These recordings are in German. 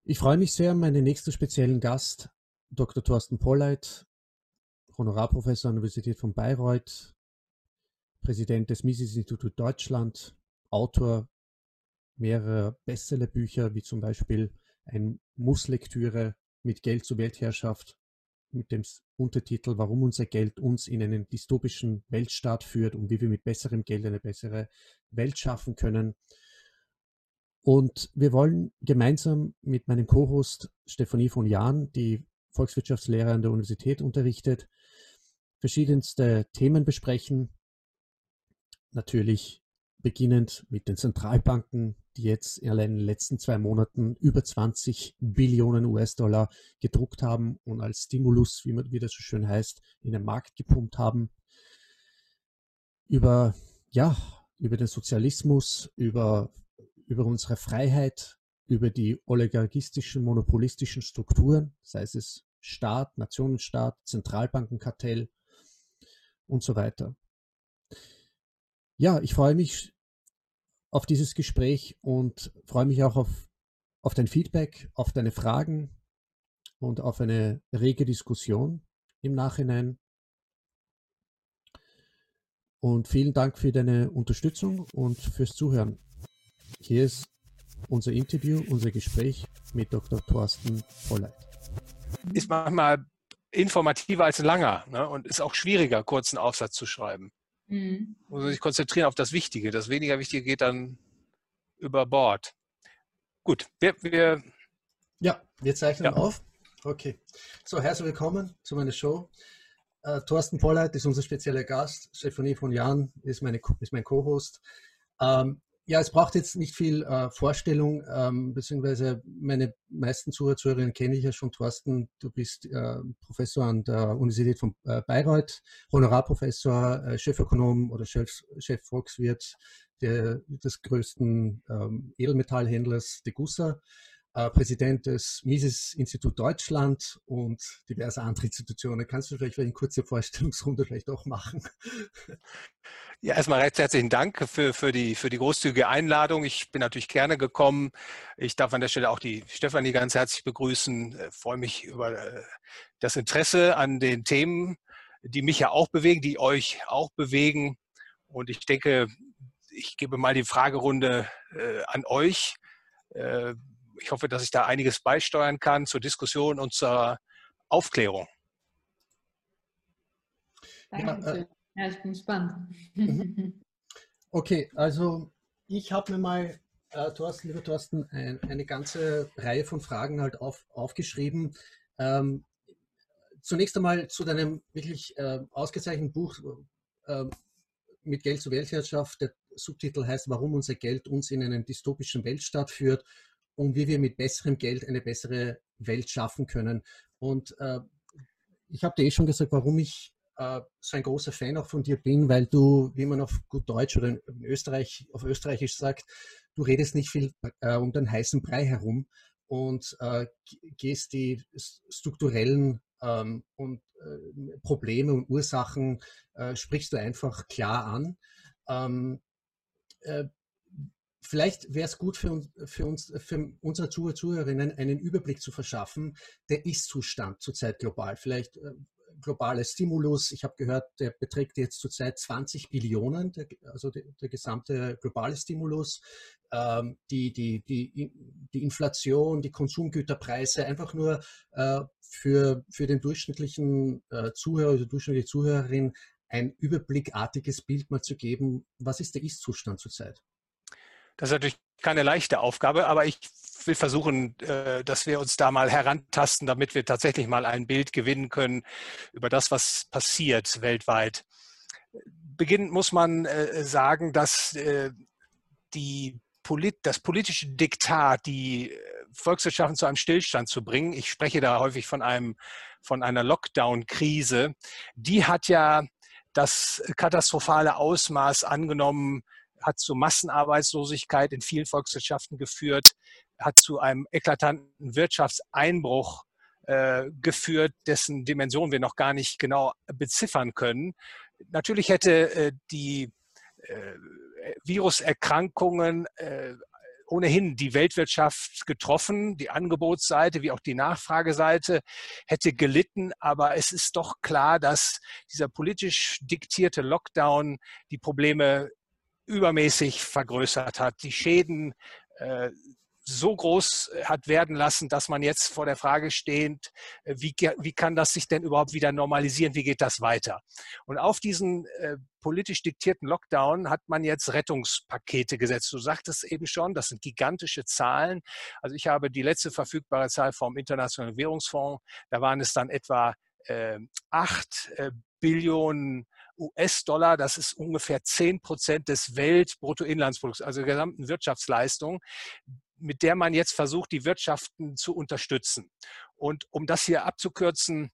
Ich freue mich sehr, meinen nächsten speziellen Gast, Dr. Thorsten Polleit, Honorarprofessor an der Universität von Bayreuth, Präsident des Mises-Institut Deutschland, Autor mehrerer Bestsellerbücher, wie zum Beispiel ein Muss-Lektüre mit Geld zur Weltherrschaft, mit dem Untertitel Warum unser Geld uns in einen dystopischen Weltstaat führt und wie wir mit besserem Geld eine bessere Welt schaffen können. Und wir wollen gemeinsam mit meinem Co-Host Stefanie von Jahn, die Volkswirtschaftslehre an der Universität unterrichtet, verschiedenste Themen besprechen. Natürlich beginnend mit den Zentralbanken, die jetzt allein in den letzten 2 Monaten über 20 Billionen US-Dollar gedruckt haben und als Stimulus, wie das so schön heißt, in den Markt gepumpt haben. Über den Sozialismus, über unsere Freiheit, über die oligarchistischen, monopolistischen Strukturen, sei es Staat, Nationenstaat, Zentralbankenkartell und so weiter. Ja, ich freue mich auf dieses Gespräch und freue mich auch auf dein Feedback, auf deine Fragen und auf eine rege Diskussion im Nachhinein. Und vielen Dank für deine Unterstützung und fürs Zuhören. Hier ist unser Interview, unser Gespräch mit Dr. Thorsten Polleit. Ist manchmal informativer als ein langer, ne? Und ist auch schwieriger, kurzen Aufsatz zu schreiben. Man muss sich konzentrieren auf das Wichtige. Das weniger Wichtige geht dann über Bord. Gut, wir zeichnen auf. Okay. So, herzlich willkommen zu meiner Show. Thorsten Polleit ist unser spezieller Gast. Stefanie von Jahn ist mein Co-Host. Es braucht jetzt nicht viel Vorstellung, beziehungsweise meine meisten Zuhörerinnen kenne ich ja schon. Thorsten, du bist Professor an der Universität von Bayreuth, Honorarprofessor, Chefökonom oder Chefvolkswirt des größten Edelmetallhändlers Degussa, Präsident des Mises-Institut Deutschland und diverse andere Institutionen. Kannst du vielleicht eine kurze Vorstellungsrunde vielleicht auch machen? Ja, erstmal recht herzlichen Dank für die großzügige Einladung. Ich bin natürlich gerne gekommen. Ich darf an der Stelle auch die Stefanie ganz herzlich begrüßen. Freue mich über das Interesse an den Themen, die mich ja auch bewegen, die euch auch bewegen. Und ich denke, ich gebe mal die Fragerunde an euch. Ich hoffe, dass ich da einiges beisteuern kann zur Diskussion und zur Aufklärung. Danke. Ja, ich bin gespannt. Okay, also ich habe mir mal, lieber Thorsten, eine ganze Reihe von Fragen halt aufgeschrieben. Zunächst einmal zu deinem wirklich ausgezeichneten Buch mit Geld zur Weltherrschaft. Der Subtitel heißt, warum unser Geld uns in einen dystopischen Weltstaat führt und wie wir mit besserem Geld eine bessere Welt schaffen können. Und ich habe dir schon gesagt, warum ich so ein großer Fan auch von dir bin, weil du, wie man auf gut Deutsch oder auf Österreichisch sagt, du redest nicht viel um den heißen Brei herum und gehst die strukturellen Probleme und Ursachen, sprichst du einfach klar an. Vielleicht wäre es gut für unsere Zuhörerinnen, einen Überblick zu verschaffen, der Ist-Zustand zurzeit global. Vielleicht globaler Stimulus, ich habe gehört, der beträgt jetzt zurzeit 20 Billionen, also der gesamte globale Stimulus, die Inflation, die Konsumgüterpreise, einfach nur für den durchschnittlichen Zuhörer oder durchschnittliche Zuhörerin ein überblickartiges Bild mal zu geben. Was ist der Ist-Zustand zurzeit? Das ist natürlich keine leichte Aufgabe, aber ich will versuchen, dass wir uns da mal herantasten, damit wir tatsächlich mal ein Bild gewinnen können über das, was passiert weltweit. Beginnend muss man sagen, dass das politische Diktat, die Volkswirtschaften zu einem Stillstand zu bringen, ich spreche da häufig von einer Lockdown-Krise, die hat ja das katastrophale Ausmaß angenommen, hat zu Massenarbeitslosigkeit in vielen Volkswirtschaften geführt, hat zu einem eklatanten Wirtschaftseinbruch geführt, dessen Dimension wir noch gar nicht genau beziffern können. Natürlich hätte die Viruserkrankungen ohnehin die Weltwirtschaft getroffen. Die Angebotsseite wie auch die Nachfrageseite hätte gelitten. Aber es ist doch klar, dass dieser politisch diktierte Lockdown die Probleme übermäßig vergrößert hat, die Schäden so groß hat werden lassen, dass man jetzt vor der Frage steht, wie kann das sich denn überhaupt wieder normalisieren, wie geht das weiter? Und auf diesen politisch diktierten Lockdown hat man jetzt Rettungspakete gesetzt. Du sagtest eben schon, das sind gigantische Zahlen. Also ich habe die letzte verfügbare Zahl vom Internationalen Währungsfonds, da waren es dann etwa 8 Billionen US-Dollar, das ist ungefähr 10% des Weltbruttoinlandsprodukts, also der gesamten Wirtschaftsleistung, mit der man jetzt versucht, die Wirtschaften zu unterstützen. Und um das hier abzukürzen,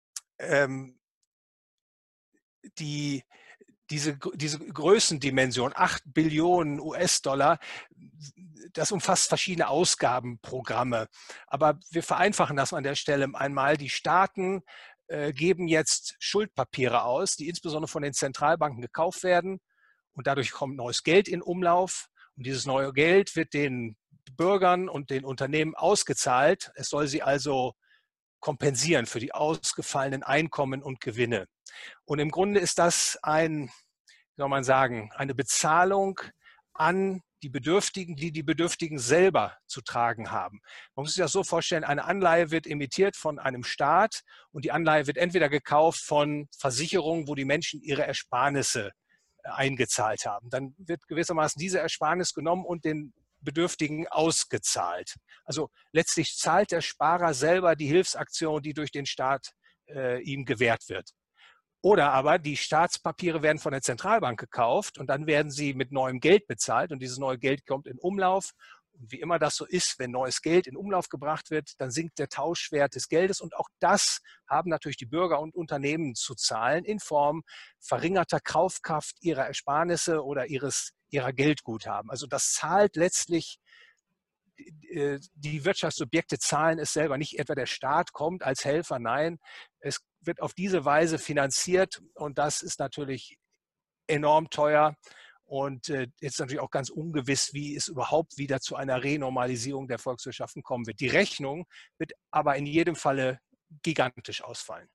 diese Größendimension, 8 Billionen US-Dollar, das umfasst verschiedene Ausgabenprogramme. Aber wir vereinfachen das an der Stelle einmal. Die Staaten geben jetzt Schuldpapiere aus, die insbesondere von den Zentralbanken gekauft werden. Und dadurch kommt neues Geld in Umlauf. Und dieses neue Geld wird den Bürgern und den Unternehmen ausgezahlt. Es soll sie also kompensieren für die ausgefallenen Einkommen und Gewinne. Und im Grunde ist das wie soll man sagen, eine Bezahlung an die Bedürftigen, die die Bedürftigen selber zu tragen haben. Man muss sich das so vorstellen, eine Anleihe wird emittiert von einem Staat und die Anleihe wird entweder gekauft von Versicherungen, wo die Menschen ihre Ersparnisse eingezahlt haben. Dann wird gewissermaßen diese Ersparnis genommen und den Bedürftigen ausgezahlt. Also letztlich zahlt der Sparer selber die Hilfsaktion, die durch den Staat ihm gewährt wird. Oder aber die Staatspapiere werden von der Zentralbank gekauft und dann werden sie mit neuem Geld bezahlt und dieses neue Geld kommt in Umlauf. Und wie immer das so ist, wenn neues Geld in Umlauf gebracht wird, dann sinkt der Tauschwert des Geldes und auch das haben natürlich die Bürger und Unternehmen zu zahlen in Form verringerter Kaufkraft ihrer Ersparnisse oder ihrer Geldguthaben. Also das zahlt letztlich, die Wirtschaftssubjekte zahlen es selber, nicht etwa der Staat kommt als Helfer, nein, es wird auf diese Weise finanziert und das ist natürlich enorm teuer und jetzt natürlich auch ganz ungewiss, wie es überhaupt wieder zu einer Renormalisierung der Volkswirtschaften kommen wird. Die Rechnung wird aber in jedem Falle gigantisch ausfallen.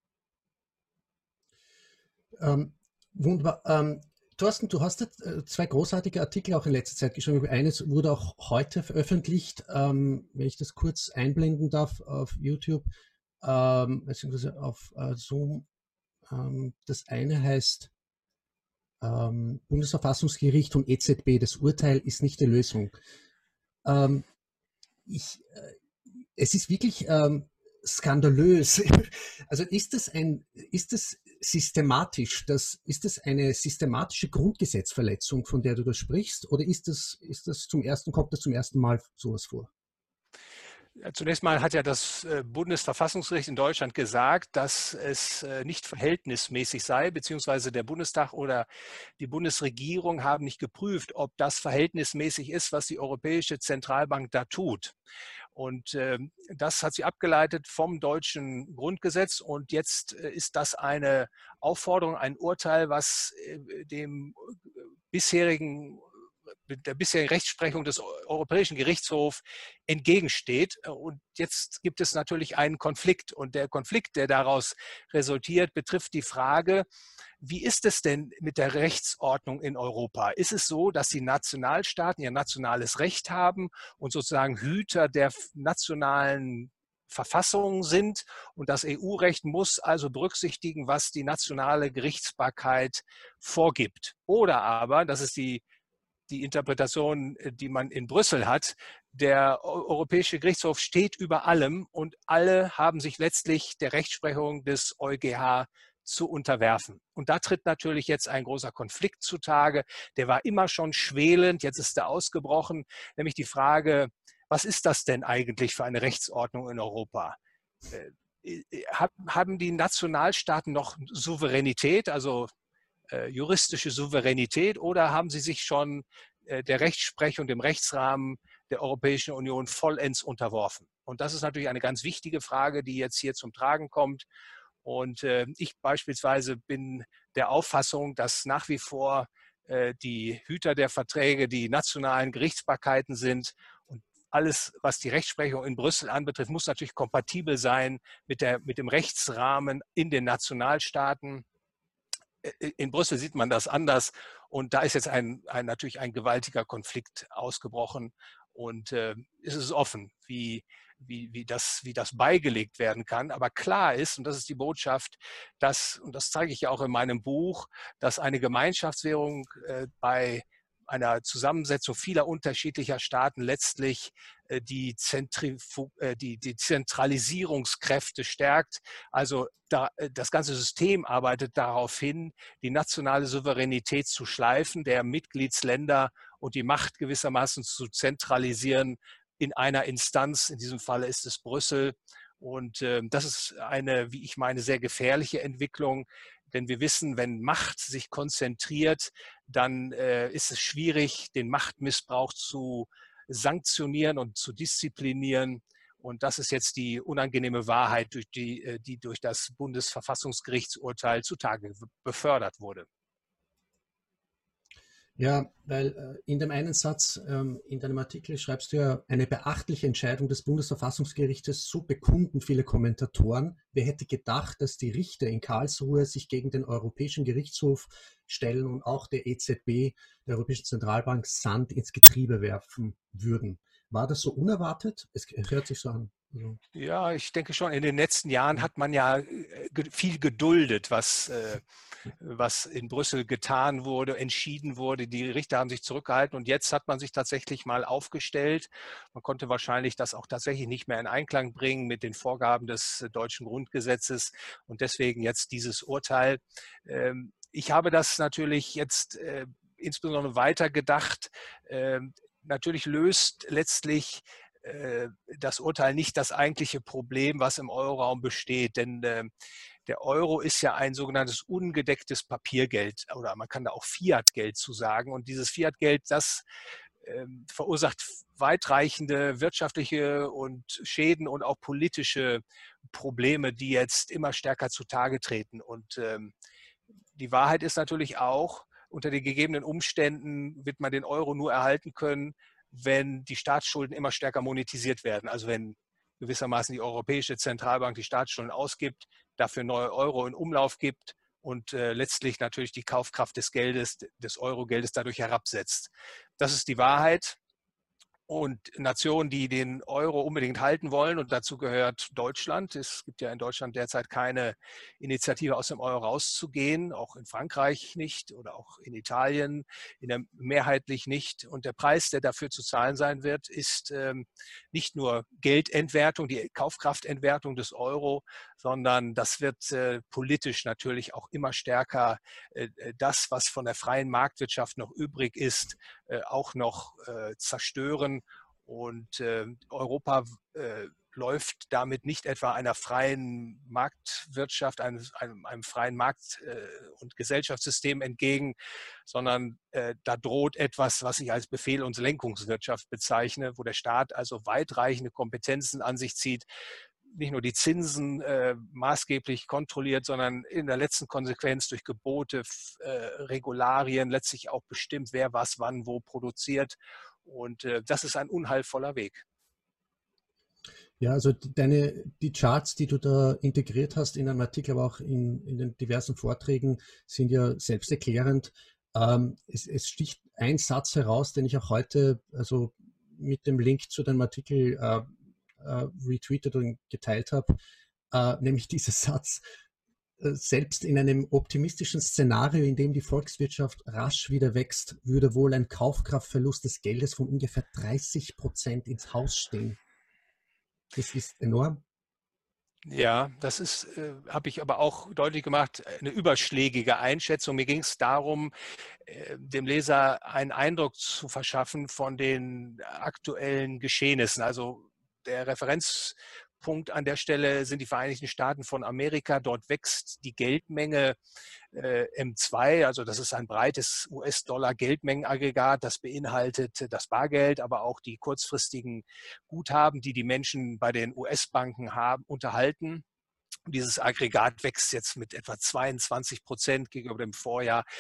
Wunderbar. Thorsten, du hast jetzt 2 großartige Artikel auch in letzter Zeit geschrieben. Eines wurde auch heute veröffentlicht, wenn ich das kurz einblenden darf auf YouTube, beziehungsweise auf Zoom. Das eine heißt Bundesverfassungsgericht und EZB, das Urteil ist nicht die Lösung. Es ist wirklich skandalös. Also ist es systematisch, ist es eine systematische Grundgesetzverletzung, von der du da sprichst, oder kommt das zum ersten Mal sowas vor? Zunächst mal hat ja das Bundesverfassungsgericht in Deutschland gesagt, dass es nicht verhältnismäßig sei, beziehungsweise der Bundestag oder die Bundesregierung haben nicht geprüft, ob das verhältnismäßig ist, was die Europäische Zentralbank da tut. Und das hat sie abgeleitet vom deutschen Grundgesetz. Und jetzt ist das eine Aufforderung, ein Urteil, was der bisherigen Rechtsprechung des Europäischen Gerichtshofs entgegensteht. Und jetzt gibt es natürlich einen Konflikt. Und der Konflikt, der daraus resultiert, betrifft die Frage, wie ist es denn mit der Rechtsordnung in Europa? Ist es so, dass die Nationalstaaten ihr nationales Recht haben und sozusagen Hüter der nationalen Verfassungen sind und das EU-Recht muss also berücksichtigen, was die nationale Gerichtsbarkeit vorgibt? Oder aber, das ist die Interpretation, die man in Brüssel hat, der Europäische Gerichtshof steht über allem und alle haben sich letztlich der Rechtsprechung des EuGH zu unterwerfen. Und da tritt natürlich jetzt ein großer Konflikt zutage. Der war immer schon schwelend, jetzt ist er ausgebrochen, nämlich die Frage, was ist das denn eigentlich für eine Rechtsordnung in Europa? Haben die Nationalstaaten noch Souveränität, also juristische Souveränität, oder haben sie sich schon der Rechtsprechung, dem Rechtsrahmen der Europäischen Union vollends unterworfen? Und das ist natürlich eine ganz wichtige Frage, die jetzt hier zum Tragen kommt. Und ich beispielsweise bin der Auffassung, dass nach wie vor die Hüter der Verträge, die nationalen Gerichtsbarkeiten sind. Und alles, was die Rechtsprechung in Brüssel anbetrifft, muss natürlich kompatibel sein mit dem Rechtsrahmen in den Nationalstaaten. In Brüssel sieht man das anders und da ist jetzt natürlich ein gewaltiger Konflikt ausgebrochen und es ist offen, wie das beigelegt werden kann. Aber klar ist, und das ist die Botschaft, und das zeige ich ja auch in meinem Buch, dass eine Gemeinschaftswährung bei einer Zusammensetzung vieler unterschiedlicher Staaten letztlich die Zentralisierungskräfte stärkt. Also das ganze System arbeitet darauf hin, die nationale Souveränität zu schleifen, der Mitgliedsländer und die Macht gewissermaßen zu zentralisieren in einer Instanz. In diesem Falle ist es Brüssel. Und das ist eine, wie ich meine, sehr gefährliche Entwicklung. Denn wir wissen, wenn Macht sich konzentriert, dann ist es schwierig, den Machtmissbrauch zu sanktionieren und zu disziplinieren. Und das ist jetzt die unangenehme Wahrheit, die durch das Bundesverfassungsgerichtsurteil zutage befördert wurde. Ja, weil in dem einen Satz in deinem Artikel schreibst du ja, eine beachtliche Entscheidung des Bundesverfassungsgerichtes, so bekunden viele Kommentatoren. Wer hätte gedacht, dass die Richter in Karlsruhe sich gegen den Europäischen Gerichtshof stellen und auch der EZB, der Europäischen Zentralbank, Sand ins Getriebe werfen würden? War das so unerwartet? Es hört sich so an. Also. Ja, ich denke schon, in den letzten Jahren hat man ja viel geduldet, was in Brüssel getan wurde, entschieden wurde. Die Richter haben sich zurückgehalten und jetzt hat man sich tatsächlich mal aufgestellt. Man konnte wahrscheinlich das auch tatsächlich nicht mehr in Einklang bringen mit den Vorgaben des deutschen Grundgesetzes und deswegen jetzt dieses Urteil. Ich habe das natürlich jetzt insbesondere weitergedacht. Natürlich löst letztlich das Urteil nicht das eigentliche Problem, was im Euroraum besteht. Denn der Euro ist ja ein sogenanntes ungedecktes Papiergeld oder man kann da auch Fiat-Geld zu sagen. Und dieses Fiat-Geld, das verursacht weitreichende wirtschaftliche und Schäden und auch politische Probleme, die jetzt immer stärker zutage treten. Und die Wahrheit ist natürlich auch, unter den gegebenen Umständen wird man den Euro nur erhalten können, wenn die Staatsschulden immer stärker monetisiert werden. Also wenn gewissermaßen die Europäische Zentralbank die Staatsschulden ausgibt, dafür neue Euro in Umlauf gibt und letztlich natürlich die Kaufkraft des Geldes, des Euro-Geldes dadurch herabsetzt. Das ist die Wahrheit. Und Nationen, die den Euro unbedingt halten wollen, und dazu gehört Deutschland. Es gibt ja in Deutschland derzeit keine Initiative, aus dem Euro rauszugehen, auch in Frankreich nicht oder auch in Italien mehrheitlich nicht. Und der Preis, der dafür zu zahlen sein wird, ist nicht nur Geldentwertung, die Kaufkraftentwertung des Euro, sondern das wird politisch natürlich auch immer stärker das, was von der freien Marktwirtschaft noch übrig ist, auch noch zerstören. Und Europa läuft damit nicht etwa einer freien Marktwirtschaft, einem freien Markt- und Gesellschaftssystem entgegen, sondern da droht etwas, was ich als Befehl- und Lenkungswirtschaft bezeichne, wo der Staat also weitreichende Kompetenzen an sich zieht, nicht nur die Zinsen maßgeblich kontrolliert, sondern in der letzten Konsequenz durch Gebote, Regularien letztlich auch bestimmt, wer was wann wo produziert. Und das ist ein unheilvoller Weg. Ja, also die Charts, die du da integriert hast in einem Artikel, aber auch in den diversen Vorträgen, sind ja selbsterklärend. Es sticht ein Satz heraus, den ich auch heute also mit dem Link zu deinem Artikel retweetet und geteilt habe, nämlich dieser Satz: Selbst in einem optimistischen Szenario, in dem die Volkswirtschaft rasch wieder wächst, würde wohl ein Kaufkraftverlust des Geldes von ungefähr 30% ins Haus stehen. Das ist enorm. Ja, das ist, habe ich aber auch deutlich gemacht, eine überschlägige Einschätzung. Mir ging es darum, dem Leser einen Eindruck zu verschaffen von den aktuellen Geschehnissen. Also der Referenzpunkt an der Stelle sind die Vereinigten Staaten von Amerika. Dort wächst die Geldmenge M2, also das ist ein breites US-Dollar-Geldmengenaggregat, das beinhaltet das Bargeld, aber auch die kurzfristigen Guthaben, die die Menschen bei den US-Banken unterhalten. Dieses Aggregat wächst jetzt mit etwa 22% gegenüber dem Vorjahr.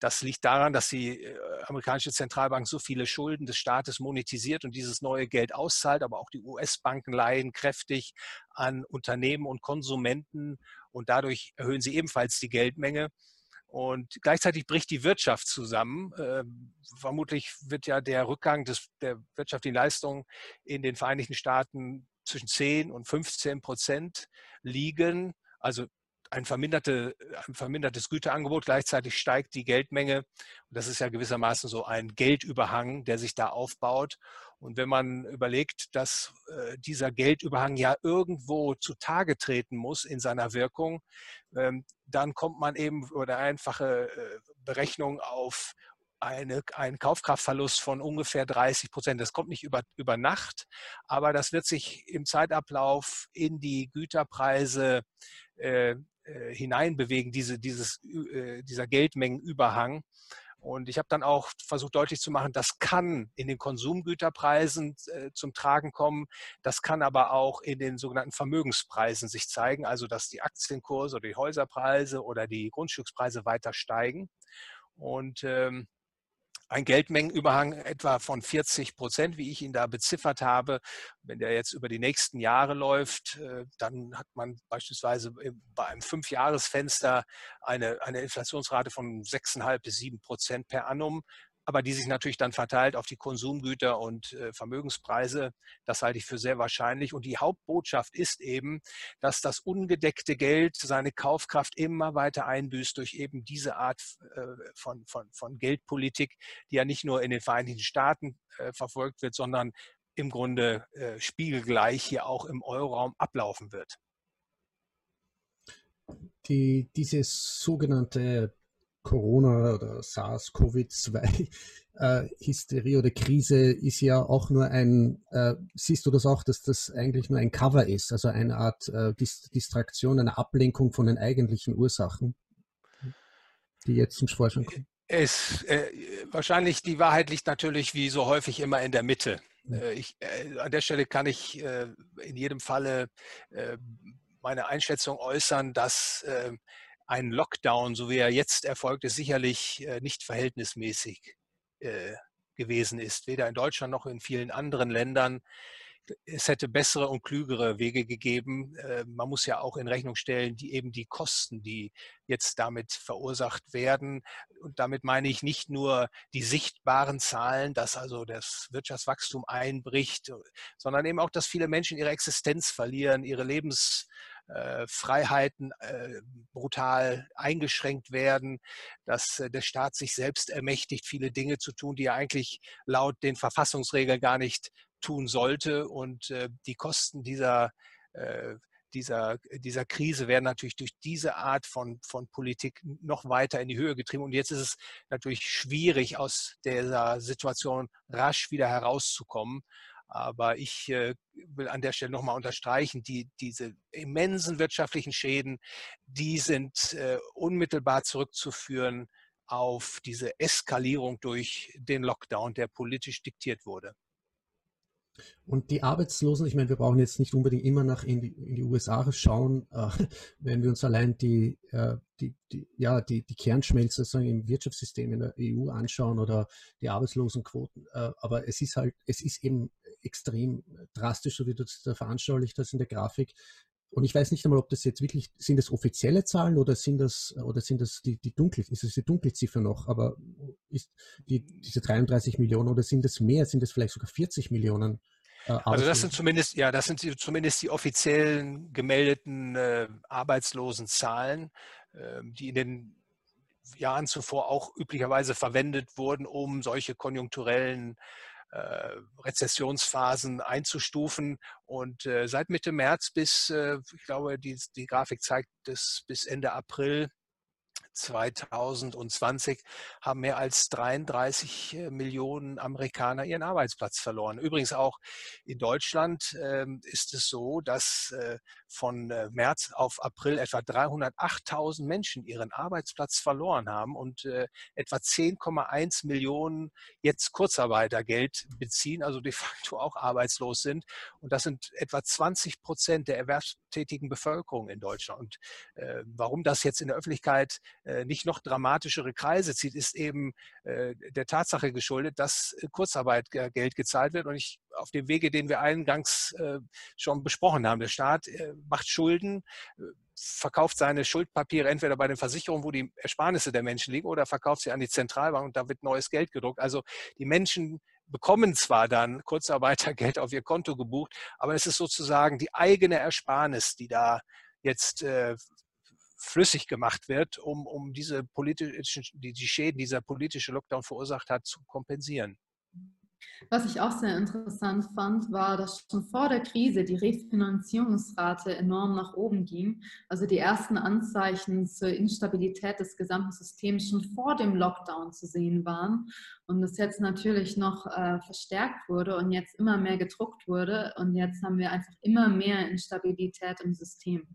Das liegt daran, dass die amerikanische Zentralbank so viele Schulden des Staates monetisiert und dieses neue Geld auszahlt, aber auch die US-Banken leihen kräftig an Unternehmen und Konsumenten und dadurch erhöhen sie ebenfalls die Geldmenge. Und gleichzeitig bricht die Wirtschaft zusammen. Vermutlich wird ja der Rückgang der wirtschaftlichen Leistung in den Vereinigten Staaten zwischen 10 und 15% liegen. Also ein vermindertes Güterangebot, gleichzeitig steigt die Geldmenge. Und das ist ja gewissermaßen so ein Geldüberhang, der sich da aufbaut. Und wenn man überlegt, dass dieser Geldüberhang ja irgendwo zutage treten muss in seiner Wirkung, dann kommt man eben über eine einfache Berechnung auf einen Kaufkraftverlust von ungefähr 30%. Das kommt nicht über Nacht, aber das wird sich im Zeitablauf in die Güterpreise hineinbewegen, dieser Geldmengenüberhang. Und ich habe dann auch versucht deutlich zu machen, das kann in den Konsumgüterpreisen zum Tragen kommen, das kann aber auch in den sogenannten Vermögenspreisen sich zeigen, also dass die Aktienkurse oder die Häuserpreise oder die Grundstückspreise weiter steigen. Und ein Geldmengenüberhang etwa von 40%, wie ich ihn da beziffert habe. Wenn der jetzt über die nächsten Jahre läuft, dann hat man beispielsweise bei einem 5-Jahres-Fenster eine Inflationsrate von 6,5 bis 7% per annum, aber die sich natürlich dann verteilt auf die Konsumgüter und Vermögenspreise. Das halte ich für sehr wahrscheinlich. Und die Hauptbotschaft ist eben, dass das ungedeckte Geld seine Kaufkraft immer weiter einbüßt durch eben diese Art von Geldpolitik, die ja nicht nur in den Vereinigten Staaten verfolgt wird, sondern im Grunde spiegelgleich hier auch im Euroraum ablaufen wird. Diese sogenannte Corona- oder SARS-CoV-2-Hysterie oder Krise ist ja auch nur siehst du das auch, dass das eigentlich nur ein Cover ist, also eine Art Distraktion, eine Ablenkung von den eigentlichen Ursachen, die jetzt zum Vorschein kommen? Wahrscheinlich die Wahrheit liegt natürlich wie so häufig immer in der Mitte. An der Stelle kann ich in jedem Falle meine Einschätzung äußern, dass ein Lockdown, so wie er jetzt erfolgt ist, sicherlich nicht verhältnismäßig gewesen ist, weder in Deutschland noch in vielen anderen Ländern. Es hätte bessere und klügere Wege gegeben. Man muss ja auch in Rechnung stellen, die Kosten, die jetzt damit verursacht werden. Und damit meine ich nicht nur die sichtbaren Zahlen, dass also das Wirtschaftswachstum einbricht, sondern eben auch, dass viele Menschen ihre Existenz verlieren, ihre Lebensfreiheiten brutal eingeschränkt werden, dass der Staat sich selbst ermächtigt, viele Dinge zu tun, die er eigentlich laut den Verfassungsregeln gar nicht tun sollte. Und die Kosten dieser Krise werden natürlich durch diese Art von Politik noch weiter in die Höhe getrieben. Und jetzt ist es natürlich schwierig, aus dieser Situation rasch wieder herauszukommen. Aber ich will an der Stelle nochmal unterstreichen, diese immensen wirtschaftlichen Schäden, die sind unmittelbar zurückzuführen auf diese Eskalierung durch den Lockdown, der politisch diktiert wurde. Und die Arbeitslosen, ich meine, wir brauchen jetzt nicht unbedingt immer in die USA schauen, wenn wir uns allein die Kernschmelze sozusagen im Wirtschaftssystem in der EU anschauen oder die Arbeitslosenquoten. Aber es ist eben extrem drastisch, so wie du das da veranschaulicht hast in der Grafik. Und ich weiß nicht einmal, ob das jetzt wirklich, sind das offizielle Zahlen oder sind das die Dunkelziffer noch? Aber ist diese 33 Millionen oder sind das mehr? Sind das vielleicht sogar 40 Millionen? Also das sind zumindest die offiziellen gemeldeten Arbeitslosenzahlen, die in den Jahren zuvor auch üblicherweise verwendet wurden, um solche konjunkturellen Rezessionsphasen einzustufen. Und seit Mitte März ich glaube, die Grafik zeigt es bis Ende April 2020 haben mehr als 33 Millionen Amerikaner ihren Arbeitsplatz verloren. Übrigens auch in Deutschland ist es so, dass von März auf April etwa 308.000 Menschen ihren Arbeitsplatz verloren haben und etwa 10,1 Millionen jetzt Kurzarbeitergeld beziehen, also de facto auch arbeitslos sind. Und das sind etwa 20% der erwerbstätigen Bevölkerung in Deutschland. Und warum das jetzt in der Öffentlichkeit nicht noch dramatischere Kreise zieht, ist eben der Tatsache geschuldet, dass Kurzarbeitergeld gezahlt wird. Und auf dem Wege, den wir eingangs schon besprochen haben, der Staat macht Schulden, verkauft seine Schuldpapiere entweder bei den Versicherungen, wo die Ersparnisse der Menschen liegen, oder verkauft sie an die Zentralbank und da wird neues Geld gedruckt. Also die Menschen bekommen zwar dann Kurzarbeitergeld auf ihr Konto gebucht, aber es ist sozusagen die eigene Ersparnis, die da jetzt flüssig gemacht wird, um diese die Schäden, die dieser politische Lockdown verursacht hat, zu kompensieren. Was ich auch sehr interessant fand, war, dass schon vor der Krise die Refinanzierungsrate enorm nach oben ging. Also die ersten Anzeichen zur Instabilität des gesamten Systems schon vor dem Lockdown zu sehen waren und das jetzt natürlich noch verstärkt wurde und jetzt immer mehr gedruckt wurde und jetzt haben wir einfach immer mehr Instabilität im System.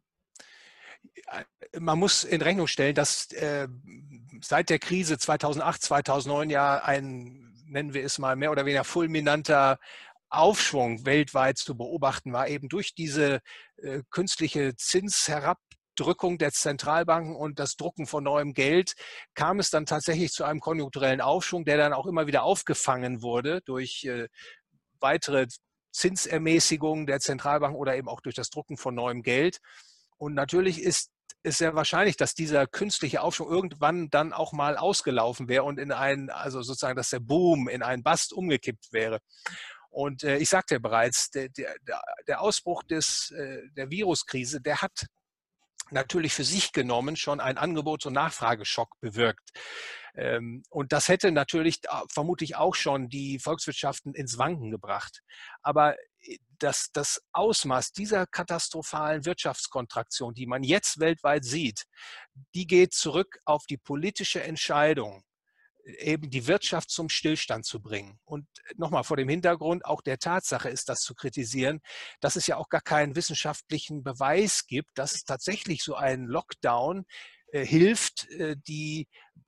Man muss in Rechnung stellen, dass seit der Krise 2008, 2009 ja ein, nennen wir es mal, mehr oder weniger fulminanter Aufschwung weltweit zu beobachten war, eben durch diese künstliche Zinsherabdrückung der Zentralbanken und das Drucken von neuem Geld kam es dann tatsächlich zu einem konjunkturellen Aufschwung, der dann auch immer wieder aufgefangen wurde durch weitere Zinsermäßigungen der Zentralbanken oder eben auch durch das Drucken von neuem Geld. Und natürlich ist es sehr wahrscheinlich, dass dieser künstliche Aufschwung irgendwann dann auch mal ausgelaufen wäre und in einen, also sozusagen, dass der Boom in einen Bust umgekippt wäre. Und ich sagte ja bereits, der Ausbruch der Viruskrise, der hat natürlich für sich genommen schon einen Angebots- und Nachfrageschock bewirkt. Und das hätte natürlich vermutlich auch schon die Volkswirtschaften ins Wanken gebracht. Aber das Ausmaß dieser katastrophalen Wirtschaftskontraktion, die man jetzt weltweit sieht, die geht zurück auf die politische Entscheidung, eben die Wirtschaft zum Stillstand zu bringen. Und nochmal vor dem Hintergrund auch der Tatsache ist das zu kritisieren, dass es ja auch gar keinen wissenschaftlichen Beweis gibt, dass tatsächlich so ein Lockdown hilft, die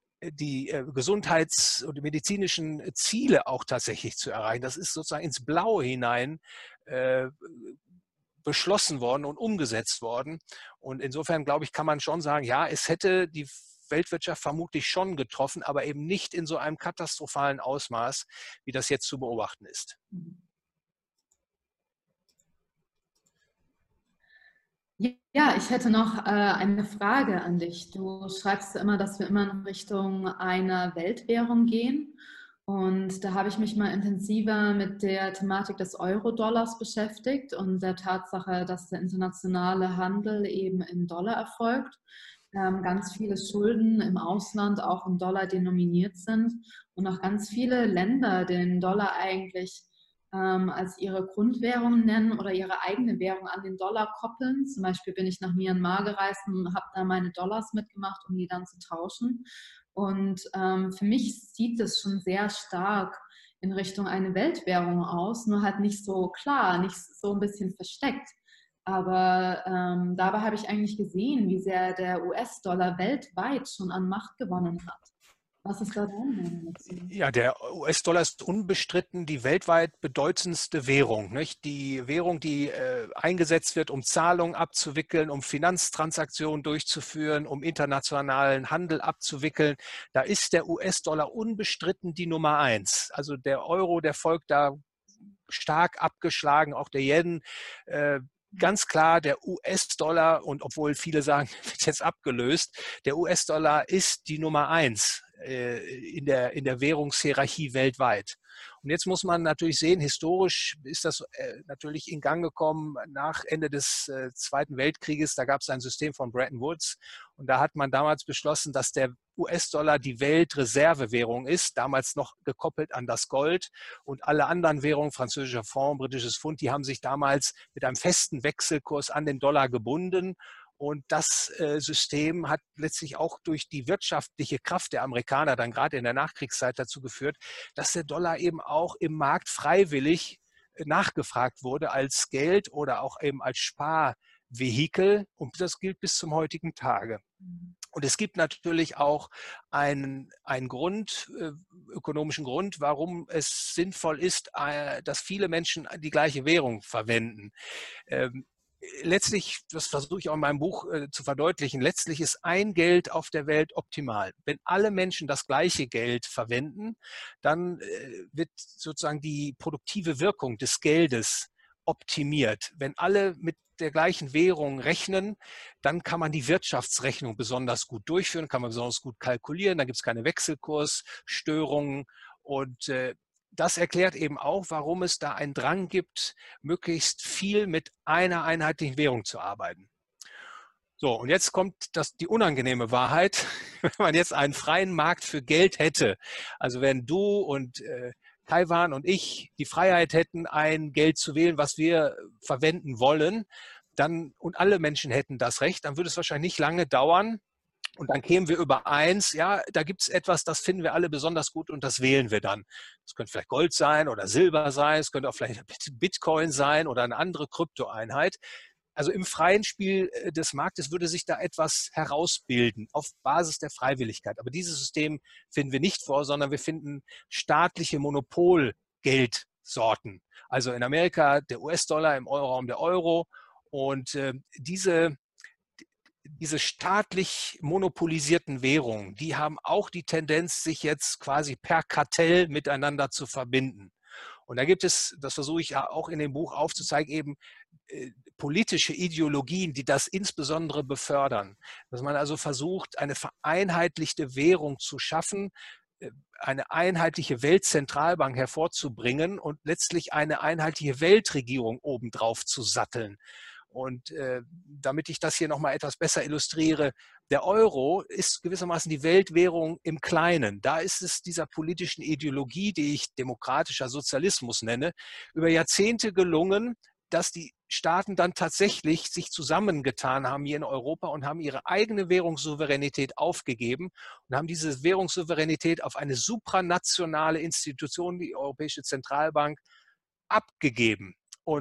Gesundheits- und medizinischen Ziele auch tatsächlich zu erreichen. Das ist sozusagen ins Blaue hinein beschlossen worden und umgesetzt worden. Und insofern, glaube ich, kann man schon sagen, ja, es hätte die Weltwirtschaft vermutlich schon getroffen, aber eben nicht in so einem katastrophalen Ausmaß, wie das jetzt zu beobachten ist. Ja, ich hätte noch eine Frage an dich. Du schreibst ja immer, dass wir immer in Richtung einer Weltwährung gehen. Und da habe ich mich mal intensiver mit der Thematik des Euro-Dollars beschäftigt und der Tatsache, dass der internationale Handel eben in Dollar erfolgt. Ganz viele Schulden im Ausland auch in Dollar denominiert sind und auch ganz viele Länder den Dollar eigentlich als ihre Grundwährung nennen oder ihre eigene Währung an den Dollar koppeln. Zum Beispiel bin ich nach Myanmar gereist und habe da meine Dollars mitgemacht, um die dann zu tauschen. Und für mich sieht es schon sehr stark in Richtung eine Weltwährung aus, nur halt nicht so klar, nicht so ein bisschen versteckt. Aber dabei habe ich eigentlich gesehen, wie sehr der US-Dollar weltweit schon an Macht gewonnen hat. Was ist da deine Meinung dazu? Ja, der US-Dollar ist unbestritten die weltweit bedeutendste Währung. Nicht? Die Währung, die eingesetzt wird, um Zahlungen abzuwickeln, um Finanztransaktionen durchzuführen, um internationalen Handel abzuwickeln. Da ist der US-Dollar unbestritten die Nummer 1. Also der Euro, der folgt da stark abgeschlagen, auch der Yen. Ganz klar, der US-Dollar, und obwohl viele sagen, wird jetzt abgelöst, der US-Dollar ist die Nummer 1 in der Währungshierarchie weltweit. Und jetzt muss man natürlich sehen, historisch ist das natürlich in Gang gekommen nach Ende des Zweiten Weltkrieges. Da gab es ein System von Bretton Woods und da hat man damals beschlossen, dass der US-Dollar die Weltreservewährung ist, damals noch gekoppelt an das Gold, und alle anderen Währungen, französischer Franc, britisches Pfund, die haben sich damals mit einem festen Wechselkurs an den Dollar gebunden. Und das System hat letztlich auch durch die wirtschaftliche Kraft der Amerikaner dann gerade in der Nachkriegszeit dazu geführt, dass der Dollar eben auch im Markt freiwillig nachgefragt wurde als Geld oder auch eben als Sparvehikel. Und das gilt bis zum heutigen Tage. Und es gibt natürlich auch einen ökonomischen Grund, warum es sinnvoll ist, dass viele Menschen die gleiche Währung verwenden. letztlich, das versuche ich auch in meinem Buch zu verdeutlichen, letztlich ist ein Geld auf der Welt optimal. Wenn alle Menschen das gleiche Geld verwenden, dann wird sozusagen die produktive Wirkung des Geldes optimiert. Wenn alle mit der gleichen Währung rechnen, dann kann man die Wirtschaftsrechnung besonders gut durchführen, kann man besonders gut kalkulieren, dann gibt es keine Wechselkursstörungen und das erklärt eben auch, warum es da einen Drang gibt, möglichst viel mit einer einheitlichen Währung zu arbeiten. So, und jetzt kommt die unangenehme Wahrheit, wenn man jetzt einen freien Markt für Geld hätte, also wenn du und Taiwan und ich die Freiheit hätten, ein Geld zu wählen, was wir verwenden wollen, dann, und alle Menschen hätten das Recht, dann würde es wahrscheinlich nicht lange dauern, und dann kämen wir übereins, ja, da gibt es etwas, das finden wir alle besonders gut und das wählen wir dann. Es könnte vielleicht Gold sein oder Silber sein, es könnte auch vielleicht Bitcoin sein oder eine andere Kryptoeinheit. Also im freien Spiel des Marktes würde sich da etwas herausbilden auf Basis der Freiwilligkeit. Aber dieses System finden wir nicht vor, sondern wir finden staatliche Monopolgeldsorten. Also in Amerika der US-Dollar, im Euroraum der Euro. Und diese staatlich monopolisierten Währungen, die haben auch die Tendenz, sich jetzt quasi per Kartell miteinander zu verbinden. Und da gibt es, das versuche ich ja auch in dem Buch aufzuzeigen, eben politische Ideologien, die das insbesondere befördern. Dass man also versucht, eine vereinheitlichte Währung zu schaffen, eine einheitliche Weltzentralbank hervorzubringen und letztlich eine einheitliche Weltregierung obendrauf zu satteln. Und damit ich das hier nochmal etwas besser illustriere, der Euro ist gewissermaßen die Weltwährung im Kleinen. Da ist es dieser politischen Ideologie, die ich demokratischer Sozialismus nenne, über Jahrzehnte gelungen, dass die Staaten dann tatsächlich sich zusammengetan haben hier in Europa und haben ihre eigene Währungssouveränität aufgegeben und haben diese Währungssouveränität auf eine supranationale Institution, die Europäische Zentralbank, abgegeben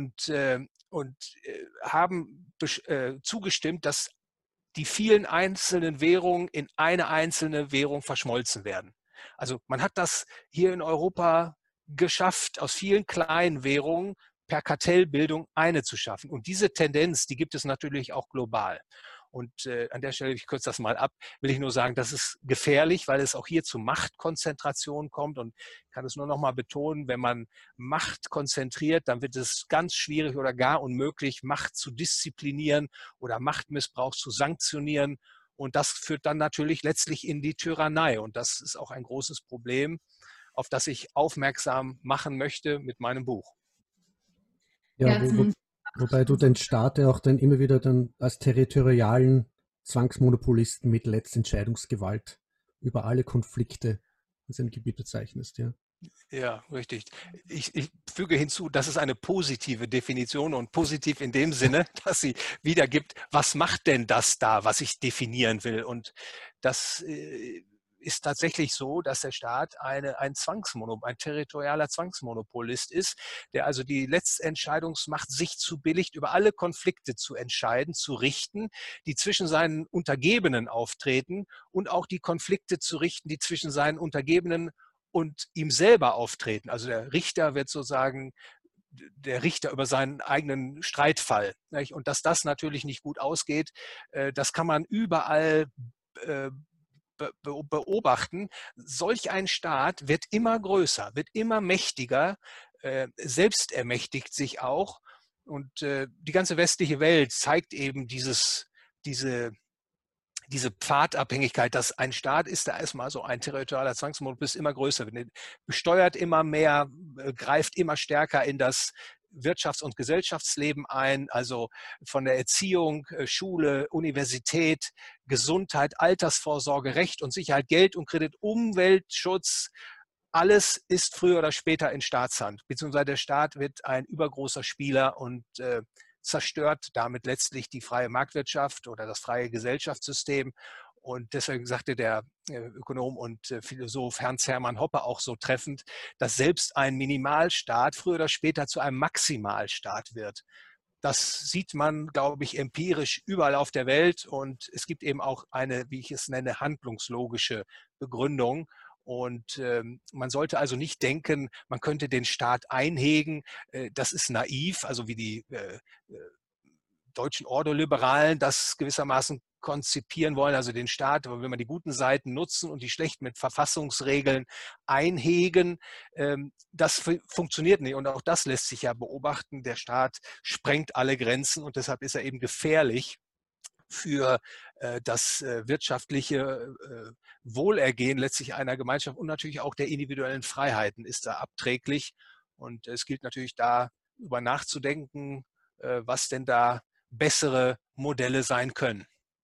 und haben zugestimmt, dass die vielen einzelnen Währungen in eine einzelne Währung verschmolzen werden. Also man hat das hier in Europa geschafft, aus vielen kleinen Währungen per Kartellbildung eine zu schaffen. Und diese Tendenz, die gibt es natürlich auch global. Und an der Stelle, ich kürze das mal ab, will ich nur sagen, das ist gefährlich, weil es auch hier zu Machtkonzentration kommt. Und ich kann es nur noch mal betonen, wenn man Macht konzentriert, dann wird es ganz schwierig oder gar unmöglich, Macht zu disziplinieren oder Machtmissbrauch zu sanktionieren. Und das führt dann natürlich letztlich in die Tyrannei. Und das ist auch ein großes Problem, auf das ich aufmerksam machen möchte mit meinem Buch. Ja, wobei du den Staat ja auch dann immer wieder dann als territorialen Zwangsmonopolisten mit Letztentscheidungsgewalt über alle Konflikte in seinem Gebiet bezeichnest, ja. Ja, richtig. Ich füge hinzu, das ist eine positive Definition und positiv in dem Sinne, dass sie wiedergibt, was macht denn das da, was ich definieren will? Und das ist tatsächlich so, dass der Staat ein territorialer Zwangsmonopolist ist, der also die Letztentscheidungsmacht sich zubilligt, über alle Konflikte zu entscheiden, zu richten, die zwischen seinen Untergebenen auftreten und auch die Konflikte zu richten, die zwischen seinen Untergebenen und ihm selber auftreten. Also der Richter wird sozusagen der Richter über seinen eigenen Streitfall. Nicht? Und dass das natürlich nicht gut ausgeht, das kann man überall beobachten. Solch ein Staat wird immer größer, wird immer mächtiger, selbst ermächtigt sich auch. Und die ganze westliche Welt zeigt eben diese Pfadabhängigkeit, dass ein Staat ist, da erstmal so ein territorialer Zwangsmonopolist immer größer wird, besteuert immer mehr, greift immer stärker in das Wirtschafts- und Gesellschaftsleben ein, also von der Erziehung, Schule, Universität, Gesundheit, Altersvorsorge, Recht und Sicherheit, Geld und Kredit, Umweltschutz, alles ist früher oder später in Staatshand, beziehungsweise der Staat wird ein übergroßer Spieler und zerstört damit letztlich die freie Marktwirtschaft oder das freie Gesellschaftssystem. Und deswegen sagte der Ökonom und Philosoph Hans-Hermann Hoppe auch so treffend, dass selbst ein Minimalstaat früher oder später zu einem Maximalstaat wird. Das sieht man, glaube ich, empirisch überall auf der Welt. Und es gibt eben auch eine, wie ich es nenne, handlungslogische Begründung. Und man sollte also nicht denken, man könnte den Staat einhegen. Das ist naiv, also wie die deutschen Ordoliberalen das gewissermaßen konzipieren wollen, also den Staat, aber wenn man die guten Seiten nutzen und die schlechten mit Verfassungsregeln einhegen, das funktioniert nicht. Und auch das lässt sich ja beobachten. Der Staat sprengt alle Grenzen und deshalb ist er eben gefährlich für das wirtschaftliche Wohlergehen letztlich einer Gemeinschaft und natürlich auch der individuellen Freiheiten ist da abträglich. Und es gilt natürlich darüber nachzudenken, was denn da bessere Modelle sein können.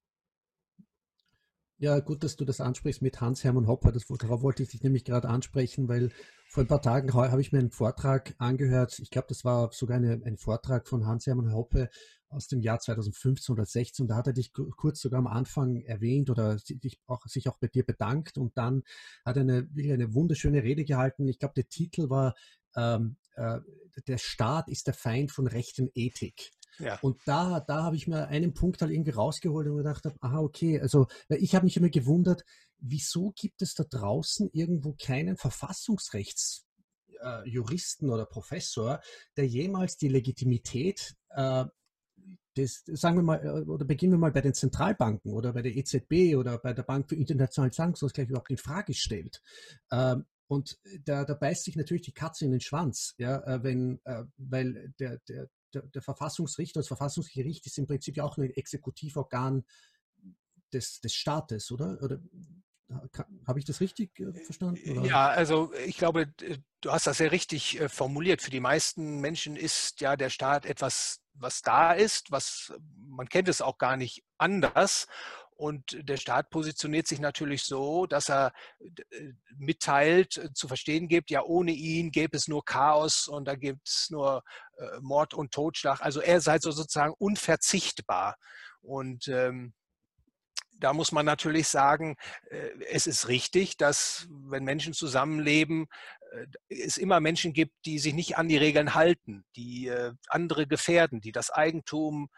Ja, gut, dass du das ansprichst mit Hans-Hermann Hoppe. Darauf wollte ich dich nämlich gerade ansprechen, weil vor ein paar Tagen habe ich mir einen Vortrag angehört. Ich glaube, das war sogar ein Vortrag von Hans-Hermann Hoppe aus dem Jahr 2015 oder 16. Da hat er dich kurz sogar am Anfang erwähnt oder sich auch bei dir bedankt. Und dann hat er wirklich eine wunderschöne Rede gehalten. Ich glaube, der Titel war Der Staat ist der Feind von Recht und Ethik. Ja. Und da habe ich mir einen Punkt halt irgendwie rausgeholt und gedacht habe, aha, okay, also weil ich habe mich immer gewundert, wieso gibt es da draußen irgendwo keinen Verfassungsrechtsjuristen oder Professor, der jemals die Legitimität sagen wir mal, oder beginnen wir mal bei den Zentralbanken oder bei der EZB oder bei der Bank für internationalen Zahlungsausgleich überhaupt in Frage stellt. Und da beißt sich natürlich die Katze in den Schwanz, ja, weil der Verfassungsrichter, das Verfassungsgericht ist im Prinzip ja auch ein Exekutivorgan des Staates, oder? Oder habe ich das richtig verstanden? Oder? Ja, also ich glaube, du hast das sehr richtig formuliert. Für die meisten Menschen ist ja der Staat etwas, was da ist, man kennt es auch gar nicht anders. Und der Staat positioniert sich natürlich so, dass er mitteilt, zu verstehen gibt, ja, ohne ihn gäbe es nur Chaos und da gibt es nur Mord und Totschlag. Also er sei so sozusagen unverzichtbar. Und da muss man natürlich sagen, es ist richtig, dass wenn Menschen zusammenleben, es immer Menschen gibt, die sich nicht an die Regeln halten, die andere gefährden, die das Eigentum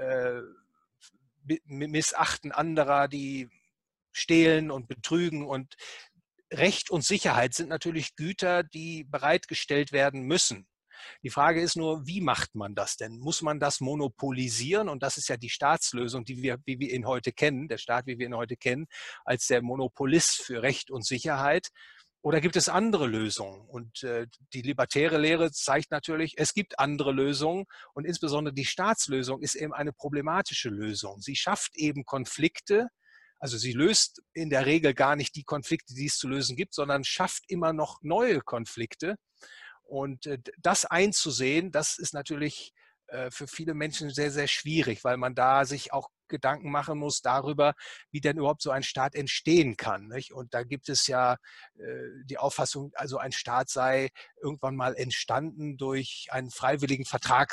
missachten anderer, die stehlen und betrügen. Und Recht und Sicherheit sind natürlich Güter, die bereitgestellt werden müssen. Die Frage ist nur, wie macht man das denn? Muss man das monopolisieren? Und das ist ja die Staatslösung, wie wir ihn heute kennen, der Staat, wie wir ihn heute kennen, als der Monopolist für Recht und Sicherheit. Oder gibt es andere Lösungen? Und die libertäre Lehre zeigt natürlich, es gibt andere Lösungen. Und insbesondere die Staatslösung ist eben eine problematische Lösung. Sie schafft eben Konflikte. Also sie löst in der Regel gar nicht die Konflikte, die es zu lösen gibt, sondern schafft immer noch neue Konflikte. Und das einzusehen, das ist natürlich für viele Menschen sehr, sehr schwierig, weil man da sich auch Gedanken machen muss darüber, wie denn überhaupt so ein Staat entstehen kann. Nicht? Und da gibt es ja die Auffassung, also ein Staat sei irgendwann mal entstanden durch einen freiwilligen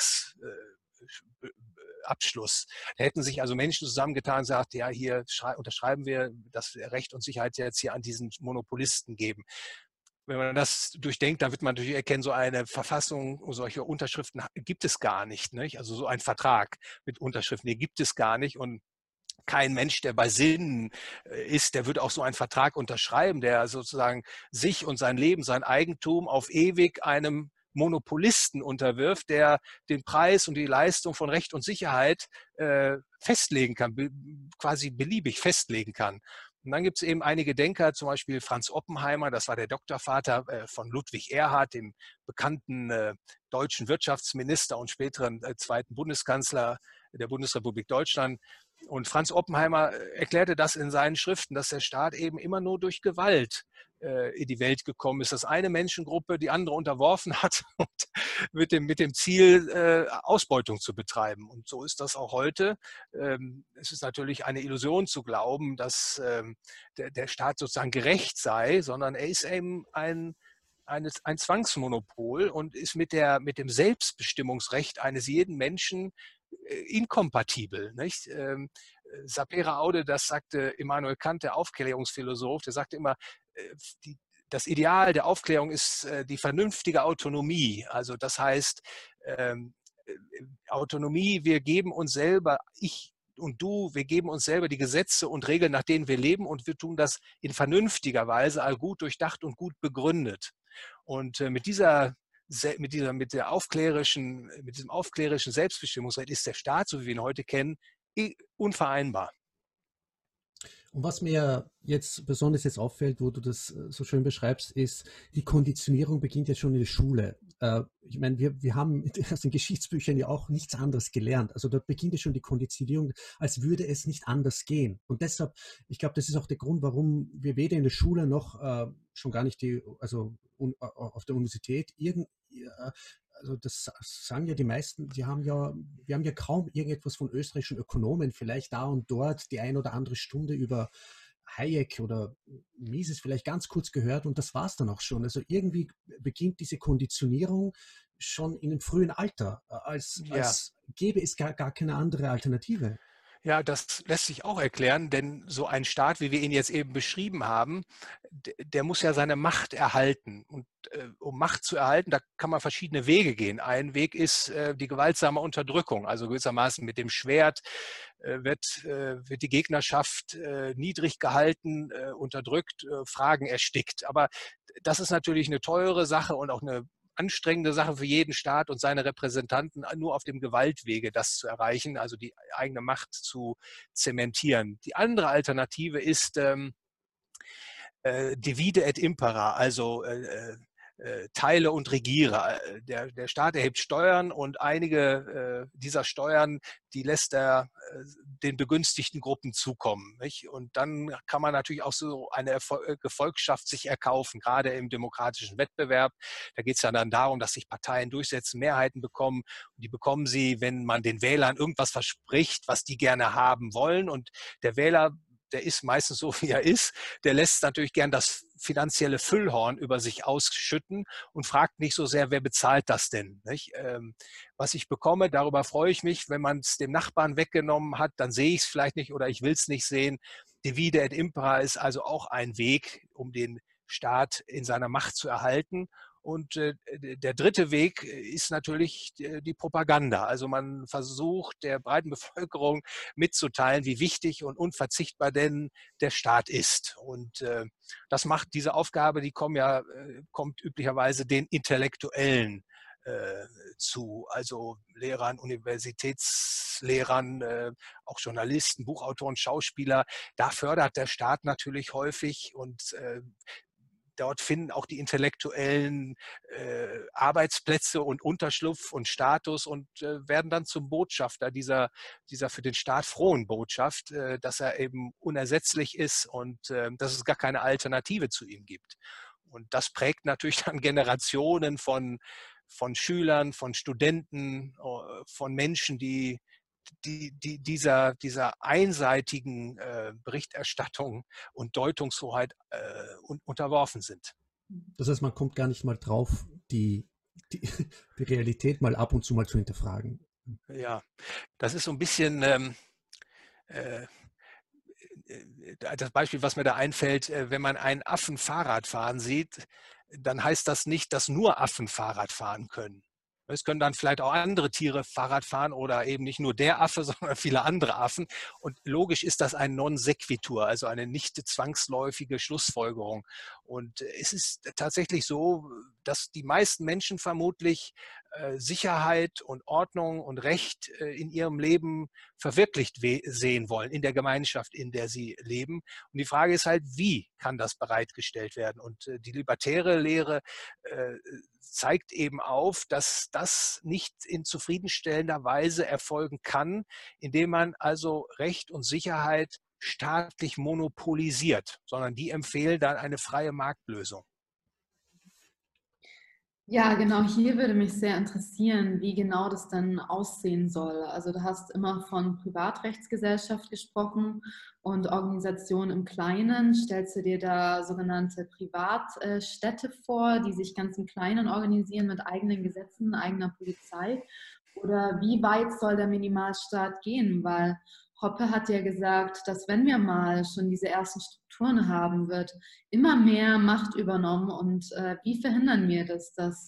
Vertragsabschluss. Da hätten sich also Menschen zusammengetan und gesagt, ja, hier unterschreiben wir, dass wir Recht und Sicherheit jetzt hier an diesen Monopolisten geben. Wenn man das durchdenkt, dann wird man natürlich erkennen, so eine Verfassung, solche Unterschriften gibt es gar nicht. Also so ein Vertrag mit Unterschriften, die gibt es gar nicht. Und kein Mensch, der bei Sinnen ist, der würde auch so einen Vertrag unterschreiben, der sozusagen sich und sein Leben, sein Eigentum auf ewig einem Monopolisten unterwirft, der den Preis und die Leistung von Recht und Sicherheit festlegen kann, quasi beliebig festlegen kann. Und dann gibt es eben einige Denker, zum Beispiel Franz Oppenheimer, das war der Doktorvater von Ludwig Erhard, dem bekannten deutschen Wirtschaftsminister und späteren zweiten Bundeskanzler der Bundesrepublik Deutschland. Und Franz Oppenheimer erklärte das in seinen Schriften, dass der Staat eben immer nur durch Gewalt in die Welt gekommen ist, dass eine Menschengruppe die andere unterworfen hat und mit dem Ziel, Ausbeutung zu betreiben. Und so ist das auch heute. Es ist natürlich eine Illusion zu glauben, dass der Staat sozusagen gerecht sei, sondern er ist eben ein Zwangsmonopol und ist mit dem Selbstbestimmungsrecht eines jeden Menschen inkompatibel. Nicht? Sapere Aude, das sagte Immanuel Kant, der Aufklärungsphilosoph, der sagte immer, das Ideal der Aufklärung ist die vernünftige Autonomie. Also das heißt, Autonomie, wir geben uns selber, ich und du, wir geben uns selber die Gesetze und Regeln, nach denen wir leben und wir tun das in vernünftiger Weise, gut durchdacht und gut begründet. Und mit dieser mit diesem aufklärerischen Selbstbestimmungsrecht ist der Staat, so wie wir ihn heute kennen, unvereinbar. Und was mir jetzt besonders jetzt auffällt, wo du das so schön beschreibst, ist, die Konditionierung beginnt ja schon in der Schule. Ich meine, wir haben aus den Geschichtsbüchern ja auch nichts anderes gelernt. Also dort beginnt ja schon die Konditionierung, als würde es nicht anders gehen. Und deshalb, ich glaube, das ist auch der Grund, warum wir weder in der Schule noch schon gar nicht auf der Universität also das sagen ja die meisten, wir haben ja kaum irgendetwas von österreichischen Ökonomen, vielleicht da und dort die ein oder andere Stunde über Hayek oder Mises vielleicht ganz kurz gehört und das war es dann auch schon. Also irgendwie beginnt diese Konditionierung schon in einem frühen Alter, als gäbe es gar keine andere Alternative. Ja, das lässt sich auch erklären, denn so ein Staat, wie wir ihn jetzt eben beschrieben haben, der muss ja seine Macht erhalten. Und um Macht zu erhalten, da kann man verschiedene Wege gehen. Ein Weg ist die gewaltsame Unterdrückung. Also gewissermaßen mit dem Schwert wird die Gegnerschaft niedrig gehalten, unterdrückt, Fragen erstickt. Aber das ist natürlich eine teure Sache und auch eine anstrengende Sache für jeden Staat und seine Repräsentanten, nur auf dem Gewaltwege das zu erreichen, also die eigene Macht zu zementieren. Die andere Alternative ist divide et impera, also teile und regiere. Der Staat erhebt Steuern und einige dieser Steuern, die lässt er den begünstigten Gruppen zukommen. Nicht? Und dann kann man natürlich auch so eine Gefolgschaft sich erkaufen, gerade im demokratischen Wettbewerb. Da geht es ja dann darum, dass sich Parteien durchsetzen, Mehrheiten bekommen. Und die bekommen sie, wenn man den Wählern irgendwas verspricht, was die gerne haben wollen. Und der Wähler, der ist meistens so, wie er ist, der lässt natürlich gern das finanzielle Füllhorn über sich ausschütten und fragt nicht so sehr, wer bezahlt das denn? Nicht? Was ich bekomme, darüber freue ich mich. Wenn man es dem Nachbarn weggenommen hat, dann sehe ich es vielleicht nicht oder ich will es nicht sehen. Divide et impera ist also auch ein Weg, um den Staat in seiner Macht zu erhalten. Und der dritte Weg ist natürlich die Propaganda. Also man versucht der breiten Bevölkerung mitzuteilen, wie wichtig und unverzichtbar denn der Staat ist. Und das macht diese Aufgabe, die kommt üblicherweise den Intellektuellen zu, also Lehrern, Universitätslehrern, auch Journalisten, Buchautoren, Schauspieler. Da fördert der Staat natürlich häufig und dort finden auch die Intellektuellen Arbeitsplätze und Unterschlupf und Status und werden dann zum Botschafter dieser für den Staat frohen Botschaft, dass er eben unersetzlich ist und dass es gar keine Alternative zu ihm gibt. Und das prägt natürlich dann Generationen von Schülern, von Studenten, von Menschen, die dieser einseitigen Berichterstattung und Deutungshoheit unterworfen sind. Das heißt, man kommt gar nicht mal drauf, die Realität mal ab und zu mal zu hinterfragen. Ja, das ist so ein bisschen das Beispiel, was mir da einfällt, wenn man einen Affen Fahrrad fahren sieht, dann heißt das nicht, dass nur Affen Fahrrad fahren können. Es können dann vielleicht auch andere Tiere Fahrrad fahren oder eben nicht nur der Affe, sondern viele andere Affen. Und logisch ist das ein Non sequitur, also eine nicht zwangsläufige Schlussfolgerung. Und es ist tatsächlich so, dass die meisten Menschen vermutlich Sicherheit und Ordnung und Recht in ihrem Leben verwirklicht sehen wollen, in der Gemeinschaft, in der sie leben. Und die Frage ist halt, wie kann das bereitgestellt werden? Und die libertäre Lehre zeigt eben auf, dass das nicht in zufriedenstellender Weise erfolgen kann, indem man also Recht und Sicherheit staatlich monopolisiert, sondern die empfehlen dann eine freie Marktlösung. Ja, genau, hier würde mich sehr interessieren, wie genau das dann aussehen soll. Also du hast immer von Privatrechtsgesellschaft gesprochen und Organisation im Kleinen. Stellst du dir da sogenannte Privatstädte vor, die sich ganz im Kleinen organisieren mit eigenen Gesetzen, eigener Polizei? Oder wie weit soll der Minimalstaat gehen? Weil Hoppe hat ja gesagt, dass wenn wir mal schon diese ersten Strukturen haben, wird immer mehr Macht übernommen. Und wie verhindern wir das, dass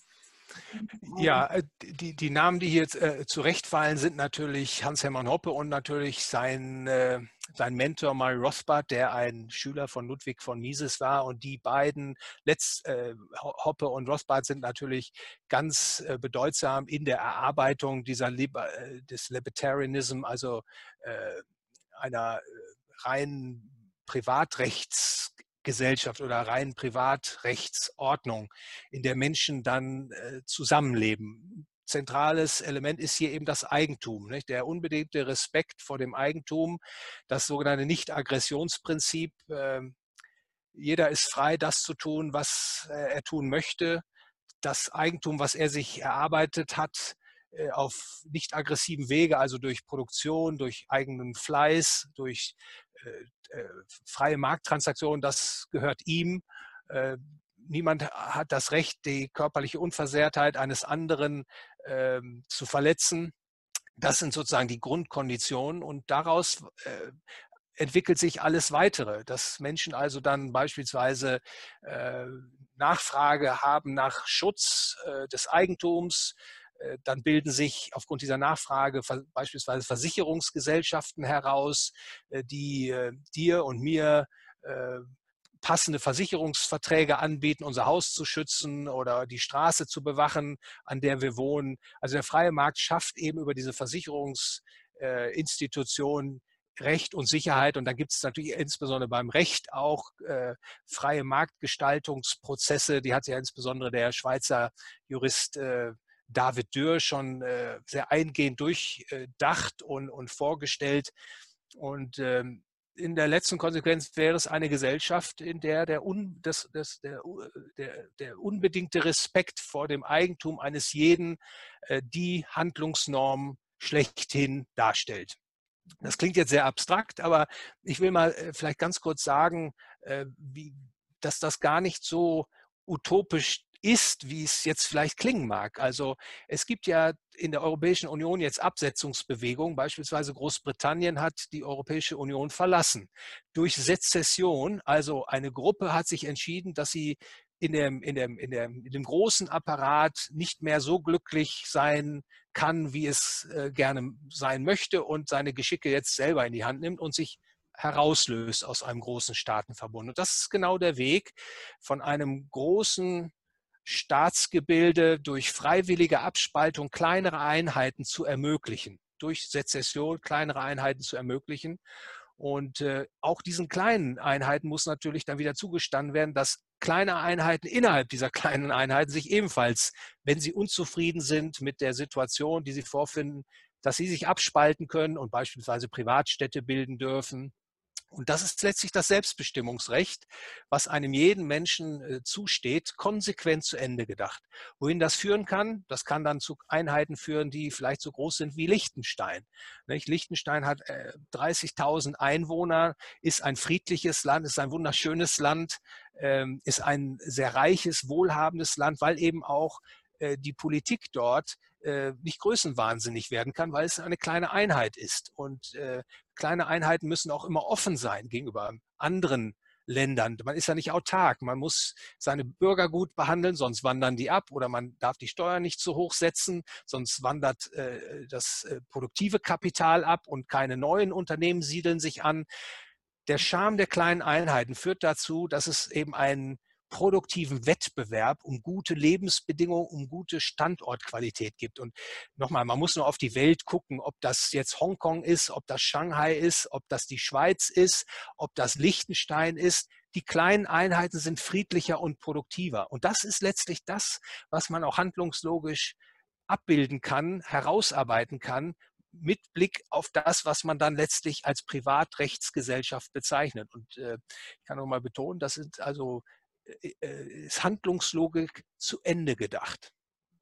Ja, die Namen, die hier zurechtfallen, sind natürlich Hans-Hermann Hoppe und natürlich sein Mentor Murray Rothbard, der ein Schüler von Ludwig von Mises war. Und die beiden, Hoppe und Rothbard, sind natürlich ganz bedeutsam in der Erarbeitung des Libertarianism, also einer reinen Privatrechtsgesellschaft oder reinen Privatrechtsordnung, in der Menschen dann zusammenleben. Zentrales Element ist hier eben das Eigentum, nicht? Der unbedingte Respekt vor dem Eigentum, das sogenannte Nicht-Aggressionsprinzip. Jeder ist frei, das zu tun, was er tun möchte. Das Eigentum, was er sich erarbeitet hat, auf nicht aggressiven Wege, also durch Produktion, durch eigenen Fleiß, durch freie Markttransaktionen, das gehört ihm. Niemand hat das Recht, die körperliche Unversehrtheit eines anderen zu verletzen. Das sind sozusagen die Grundkonditionen und daraus entwickelt sich alles Weitere, dass Menschen also dann beispielsweise Nachfrage haben nach Schutz des Eigentums. Dann bilden sich aufgrund dieser Nachfrage beispielsweise Versicherungsgesellschaften heraus, die dir und mir passende Versicherungsverträge anbieten, unser Haus zu schützen oder die Straße zu bewachen, an der wir wohnen. Also der freie Markt schafft eben über diese Versicherungsinstitutionen Recht und Sicherheit. Und da gibt es natürlich insbesondere beim Recht auch freie Marktgestaltungsprozesse. Die hat ja insbesondere der Schweizer Jurist David Dürr schon sehr eingehend durchdacht und vorgestellt. Und in der letzten Konsequenz wäre es eine Gesellschaft, in der der unbedingte Respekt vor dem Eigentum eines jeden die Handlungsnorm schlechthin darstellt. Das klingt jetzt sehr abstrakt, aber ich will mal vielleicht ganz kurz sagen, dass das gar nicht so utopisch ist, wie es jetzt vielleicht klingen mag. Also es gibt ja in der Europäischen Union jetzt Absetzungsbewegungen. Beispielsweise Großbritannien hat die Europäische Union verlassen. Durch Sezession, also eine Gruppe hat sich entschieden, dass sie in dem großen Apparat nicht mehr so glücklich sein kann, wie es gerne sein möchte und seine Geschicke jetzt selber in die Hand nimmt und sich herauslöst aus einem großen Staatenverbund. Und das ist genau der Weg von einem großen Staatsgebilde durch freiwillige Abspaltung kleinere Einheiten zu ermöglichen, durch Sezession kleinere Einheiten zu ermöglichen. Und auch diesen kleinen Einheiten muss natürlich dann wieder zugestanden werden, dass kleine Einheiten innerhalb dieser kleinen Einheiten sich ebenfalls, wenn sie unzufrieden sind mit der Situation, die sie vorfinden, dass sie sich abspalten können und beispielsweise Privatstädte bilden dürfen. Und das ist letztlich das Selbstbestimmungsrecht, was einem jeden Menschen zusteht, konsequent zu Ende gedacht. Wohin das führen kann, das kann dann zu Einheiten führen, die vielleicht so groß sind wie Liechtenstein. Liechtenstein hat 30.000 Einwohner, ist ein friedliches Land, ist ein wunderschönes Land, ist ein sehr reiches, wohlhabendes Land, weil eben auch die Politik dort nicht größenwahnsinnig werden kann, weil es eine kleine Einheit ist. Und kleine Einheiten müssen auch immer offen sein gegenüber anderen Ländern. Man ist ja nicht autark. Man muss seine Bürger gut behandeln, sonst wandern die ab, oder man darf die Steuern nicht zu hoch setzen, sonst wandert das produktive Kapital ab und keine neuen Unternehmen siedeln sich an. Der Charme der kleinen Einheiten führt dazu, dass es eben einen produktiven Wettbewerb um gute Lebensbedingungen, um gute Standortqualität gibt. Und nochmal, man muss nur auf die Welt gucken, ob das jetzt Hongkong ist, ob das Shanghai ist, ob das die Schweiz ist, ob das Liechtenstein ist. Die kleinen Einheiten sind friedlicher und produktiver. Und das ist letztlich das, was man auch handlungslogisch abbilden kann, herausarbeiten kann, mit Blick auf das, was man dann letztlich als Privatrechtsgesellschaft bezeichnet. Und ich kann noch mal betonen, das sind also ist Handlungslogik zu Ende gedacht.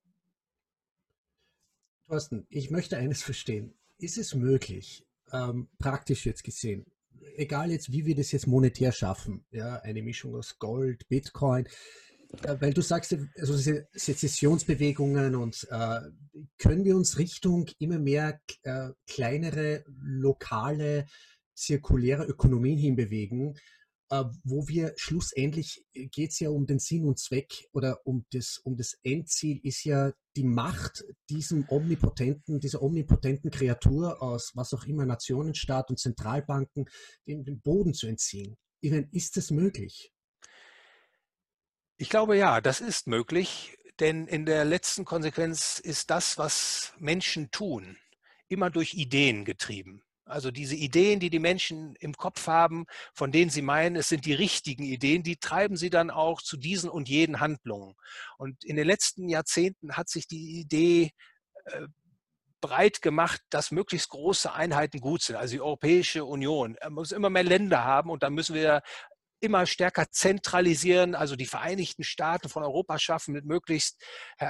Thorsten, ich möchte eines verstehen. Ist es möglich, praktisch jetzt gesehen, egal jetzt, wie wir das jetzt monetär schaffen, ja, eine Mischung aus Gold, Bitcoin, weil du sagst, also Sezessionsbewegungen und können wir uns Richtung immer mehr kleinere, lokale, zirkuläre Ökonomien hinbewegen, wo wir schlussendlich geht es ja um den Sinn und Zweck oder um das Endziel ist ja die Macht dieser omnipotenten Kreatur aus was auch immer, Nationenstaat und Zentralbanken, dem Boden zu entziehen. Ich meine, ist das möglich? Ich glaube ja, das ist möglich, denn in der letzten Konsequenz ist das, was Menschen tun, immer durch Ideen getrieben. Also diese Ideen, die die Menschen im Kopf haben, von denen sie meinen, es sind die richtigen Ideen, die treiben sie dann auch zu diesen und jenen Handlungen. Und in den letzten Jahrzehnten hat sich die Idee breit gemacht, dass möglichst große Einheiten gut sind. Also die Europäische Union muss immer mehr Länder haben und dann müssen wir immer stärker zentralisieren, also die Vereinigten Staaten von Europa schaffen mit möglichst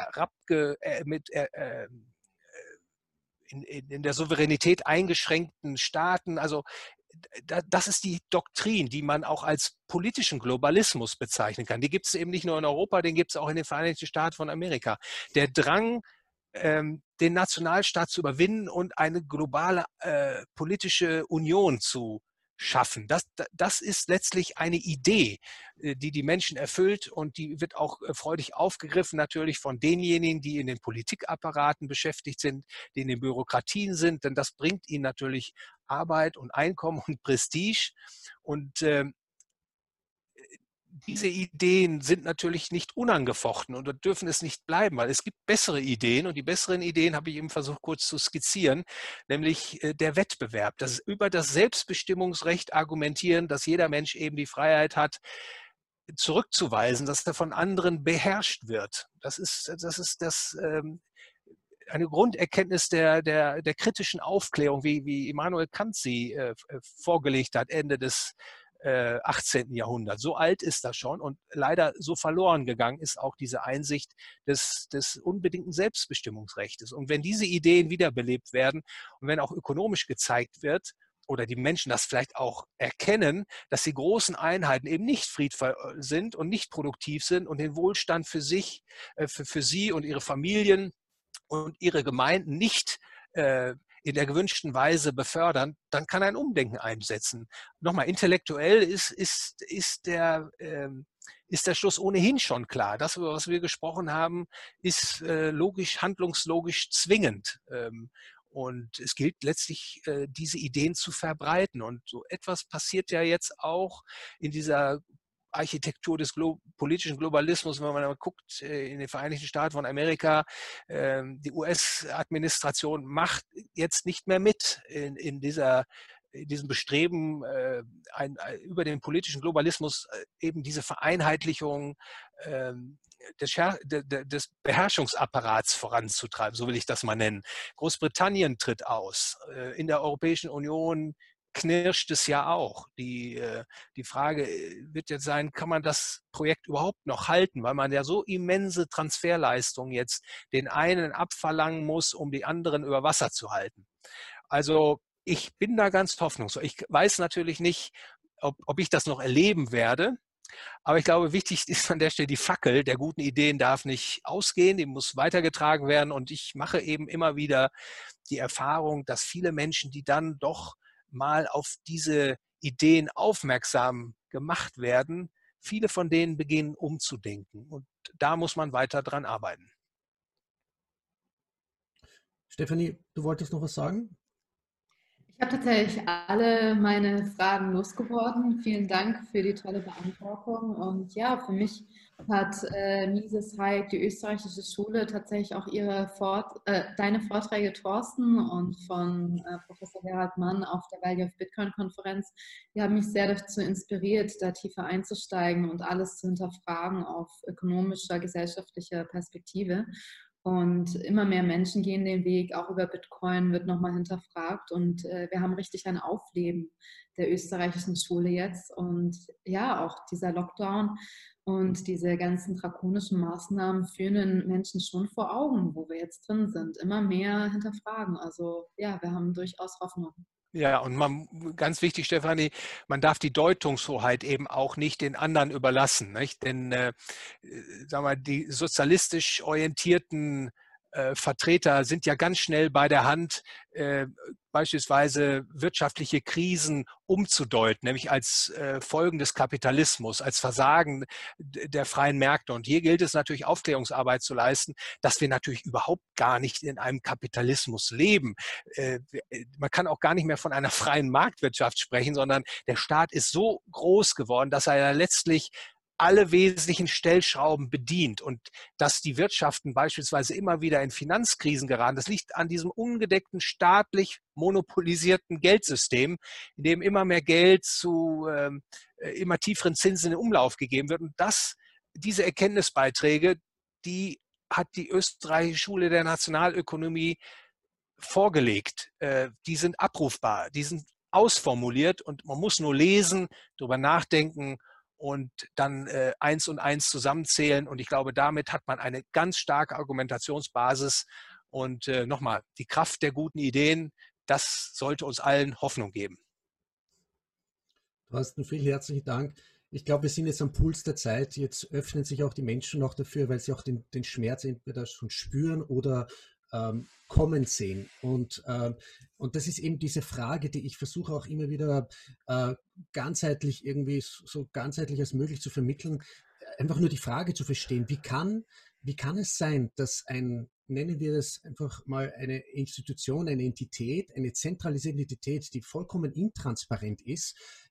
in der Souveränität eingeschränkten Staaten. Also das ist die Doktrin, die man auch als politischen Globalismus bezeichnen kann. Die gibt es eben nicht nur in Europa, den gibt es auch in den Vereinigten Staaten von Amerika. Der Drang, den Nationalstaat zu überwinden und eine globale politische Union zu schaffen. Das ist letztlich eine Idee, die die Menschen erfüllt und die wird auch freudig aufgegriffen natürlich von denjenigen, die in den Politikapparaten beschäftigt sind, die in den Bürokratien sind, denn das bringt ihnen natürlich Arbeit und Einkommen und Prestige und diese Ideen sind natürlich nicht unangefochten und dürfen es nicht bleiben, weil es gibt bessere Ideen und die besseren Ideen habe ich eben versucht kurz zu skizzieren, nämlich der Wettbewerb, das über das Selbstbestimmungsrecht argumentieren, dass jeder Mensch eben die Freiheit hat, zurückzuweisen, dass er von anderen beherrscht wird. Das ist eine Grunderkenntnis der kritischen Aufklärung, wie Immanuel Kant sie vorgelegt hat, Ende des 18. Jahrhundert. So alt ist das schon und leider so verloren gegangen ist auch diese Einsicht des unbedingten Selbstbestimmungsrechts. Und wenn diese Ideen wiederbelebt werden und wenn auch ökonomisch gezeigt wird, oder die Menschen das vielleicht auch erkennen, dass die großen Einheiten eben nicht friedvoll sind und nicht produktiv sind und den Wohlstand für sich, für sie und ihre Familien und ihre Gemeinden nicht in der gewünschten Weise befördern, dann kann ein Umdenken einsetzen. Nochmal, intellektuell ist der Schluss ohnehin schon klar. Das, über was wir gesprochen haben, ist logisch, handlungslogisch zwingend. Und es gilt letztlich, diese Ideen zu verbreiten. Und so etwas passiert ja jetzt auch in dieser Architektur des politischen Globalismus, wenn man mal guckt, in den Vereinigten Staaten von Amerika, die US-Administration macht jetzt nicht mehr mit in diesem Bestreben, über den politischen Globalismus eben diese Vereinheitlichung des Beherrschungsapparats voranzutreiben, so will ich das mal nennen. Großbritannien tritt aus. In der Europäischen Union knirscht es ja auch. Die Frage wird jetzt sein, kann man das Projekt überhaupt noch halten, weil man ja so immense Transferleistungen jetzt den einen abverlangen muss, um die anderen über Wasser zu halten. Also ich bin da ganz hoffnungsvoll. Ich weiß natürlich nicht, ob ich das noch erleben werde, aber ich glaube, wichtig ist an der Stelle die Fackel der guten Ideen darf nicht ausgehen, die muss weitergetragen werden und ich mache eben immer wieder die Erfahrung, dass viele Menschen, die dann doch mal auf diese Ideen aufmerksam gemacht werden, viele von denen beginnen umzudenken. Und da muss man weiter dran arbeiten. Stefanie, du wolltest noch was sagen? Ich habe tatsächlich alle meine Fragen losgeworden. Vielen Dank für die tolle Beantwortung. Und ja, für mich hat Mises Haid, die österreichische Schule, tatsächlich auch deine Vorträge, Thorsten, und von Professor Gerhard Mann auf der Value of Bitcoin-Konferenz, die haben mich sehr dazu inspiriert, da tiefer einzusteigen und alles zu hinterfragen auf ökonomischer, gesellschaftlicher Perspektive. Und immer mehr Menschen gehen den Weg, auch über Bitcoin wird nochmal hinterfragt. Und wir haben richtig ein Aufleben der österreichischen Schule jetzt. Und ja, auch dieser Lockdown und diese ganzen drakonischen Maßnahmen führen den Menschen schon vor Augen, wo wir jetzt drin sind. Immer mehr hinterfragen. Also ja, wir haben durchaus Hoffnung. Ja, und ganz wichtig, Stefanie, man darf die Deutungshoheit eben auch nicht den anderen überlassen, nicht? Denn sagen wir, die sozialistisch orientierten Vertreter sind ja ganz schnell bei der Hand, beispielsweise wirtschaftliche Krisen umzudeuten, nämlich als Folgen des Kapitalismus, als Versagen der freien Märkte. Und hier gilt es natürlich, Aufklärungsarbeit zu leisten, dass wir natürlich überhaupt gar nicht in einem Kapitalismus leben. Man kann auch gar nicht mehr von einer freien Marktwirtschaft sprechen, sondern der Staat ist so groß geworden, dass er ja letztlich alle wesentlichen Stellschrauben bedient, und dass die Wirtschaften beispielsweise immer wieder in Finanzkrisen geraten, das liegt an diesem ungedeckten, staatlich monopolisierten Geldsystem, in dem immer mehr Geld zu immer tieferen Zinsen in Umlauf gegeben wird. Und diese Erkenntnisbeiträge, die hat die österreichische Schule der Nationalökonomie vorgelegt. Die sind abrufbar, die sind ausformuliert, und man muss nur lesen, darüber nachdenken und dann 1 und 1 zusammenzählen. Und ich glaube, damit hat man eine ganz starke Argumentationsbasis. Und nochmal, die Kraft der guten Ideen, das sollte uns allen Hoffnung geben. Thorsten, vielen herzlichen Dank. Ich glaube, wir sind jetzt am Puls der Zeit. Jetzt öffnen sich auch die Menschen noch dafür, weil sie auch den Schmerz entweder schon spüren oder kommen sehen. Und das ist eben diese Frage, die ich versuche auch immer wieder ganzheitlich irgendwie so ganzheitlich als möglich zu vermitteln. Einfach nur die Frage zu verstehen, wie kann es sein, dass nennen wir das einfach mal eine Institution, eine Entität, eine zentralisierte Entität, die vollkommen intransparent ist,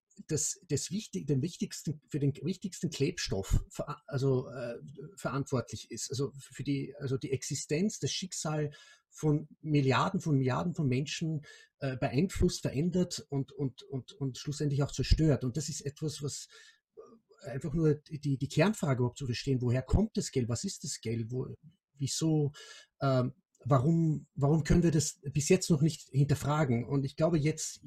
für den wichtigsten Klebstoff verantwortlich ist, also die Existenz, das Schicksal von Milliarden von Menschen beeinflusst, verändert und schlussendlich auch zerstört. Und das ist etwas, was einfach nur die Kernfrage überhaupt zu verstehen, woher kommt das Geld, was ist das Geld, wieso, warum können wir das bis jetzt noch nicht hinterfragen? Und ich glaube, jetzt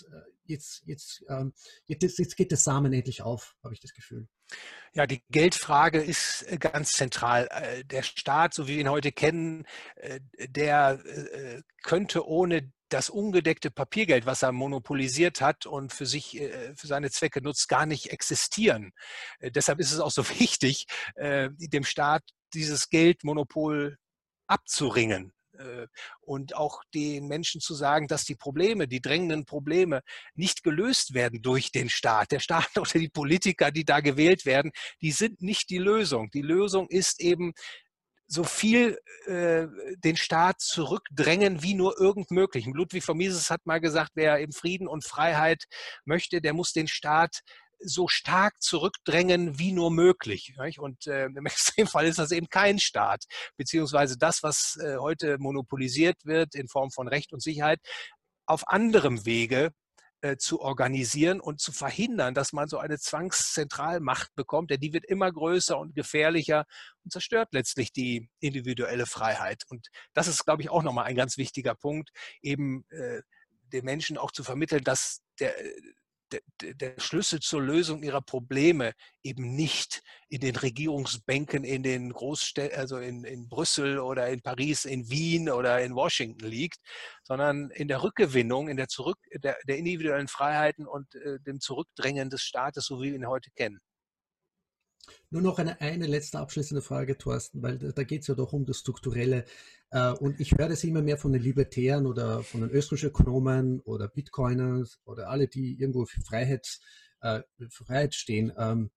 geht der Samen endlich auf, habe ich das Gefühl. Ja, die Geldfrage ist ganz zentral. Der Staat, so wie wir ihn heute kennen, der könnte ohne das ungedeckte Papiergeld, was er monopolisiert hat und für seine Zwecke nutzt, gar nicht existieren. Deshalb ist es auch so wichtig, dem Staat dieses Geldmonopol abzuringen. Und auch den Menschen zu sagen, dass die drängenden Probleme nicht gelöst werden durch den Staat. Der Staat oder die Politiker, die da gewählt werden, die sind nicht die Lösung. Die Lösung ist eben, so viel den Staat zurückdrängen wie nur irgend möglich. Ludwig von Mises hat mal gesagt, wer eben Frieden und Freiheit möchte, der muss den Staat so stark zurückdrängen wie nur möglich. Und im Extremfall ist das eben kein Staat, beziehungsweise das, was heute monopolisiert wird in Form von Recht und Sicherheit, auf anderem Wege zu organisieren und zu verhindern, dass man so eine Zwangszentralmacht bekommt, denn die wird immer größer und gefährlicher und zerstört letztlich die individuelle Freiheit. Und das ist, glaube ich, auch nochmal ein ganz wichtiger Punkt, eben den Menschen auch zu vermitteln, dass der Schlüssel zur Lösung ihrer Probleme eben nicht in den Regierungsbänken in den Großstädten, also in Brüssel oder in Paris, in Wien oder in Washington liegt, sondern in der Rückgewinnung, in der individuellen Freiheiten und dem Zurückdrängen des Staates, so wie wir ihn heute kennen. Nur noch eine letzte abschließende Frage, Thorsten, weil da geht es ja doch um das Strukturelle. Und ich höre das immer mehr von den Libertären oder von den österreichischen Ökonomen oder Bitcoiners oder alle, die irgendwo für Freiheit stehen.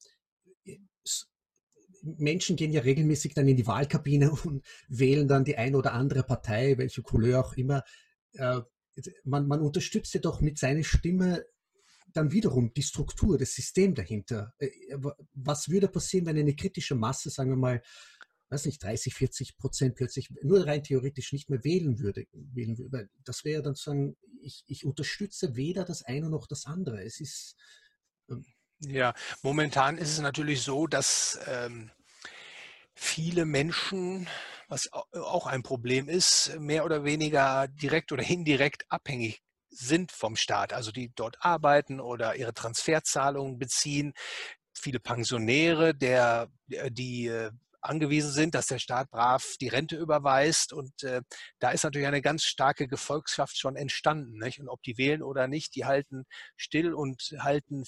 Menschen gehen ja regelmäßig dann in die Wahlkabine und wählen dann die eine oder andere Partei, welche Couleur auch immer. Man unterstützt ja doch mit seiner Stimme dann wiederum die Struktur, das System dahinter. Was würde passieren, wenn eine kritische Masse, sagen wir mal, weiß nicht, 30-40% plötzlich nur rein theoretisch nicht mehr wählen würde? Das wäre dann sagen, ich unterstütze weder das eine noch das andere. Es ist ja, momentan ist es natürlich so, dass viele Menschen, was auch ein Problem ist, mehr oder weniger direkt oder indirekt abhängig sind vom Staat, also die dort arbeiten oder ihre Transferzahlungen beziehen. Viele Pensionäre, die angewiesen sind, dass der Staat brav die Rente überweist. Und da ist natürlich eine ganz starke Gefolgschaft schon entstanden. Nicht? Und ob die wählen oder nicht, die halten still und halten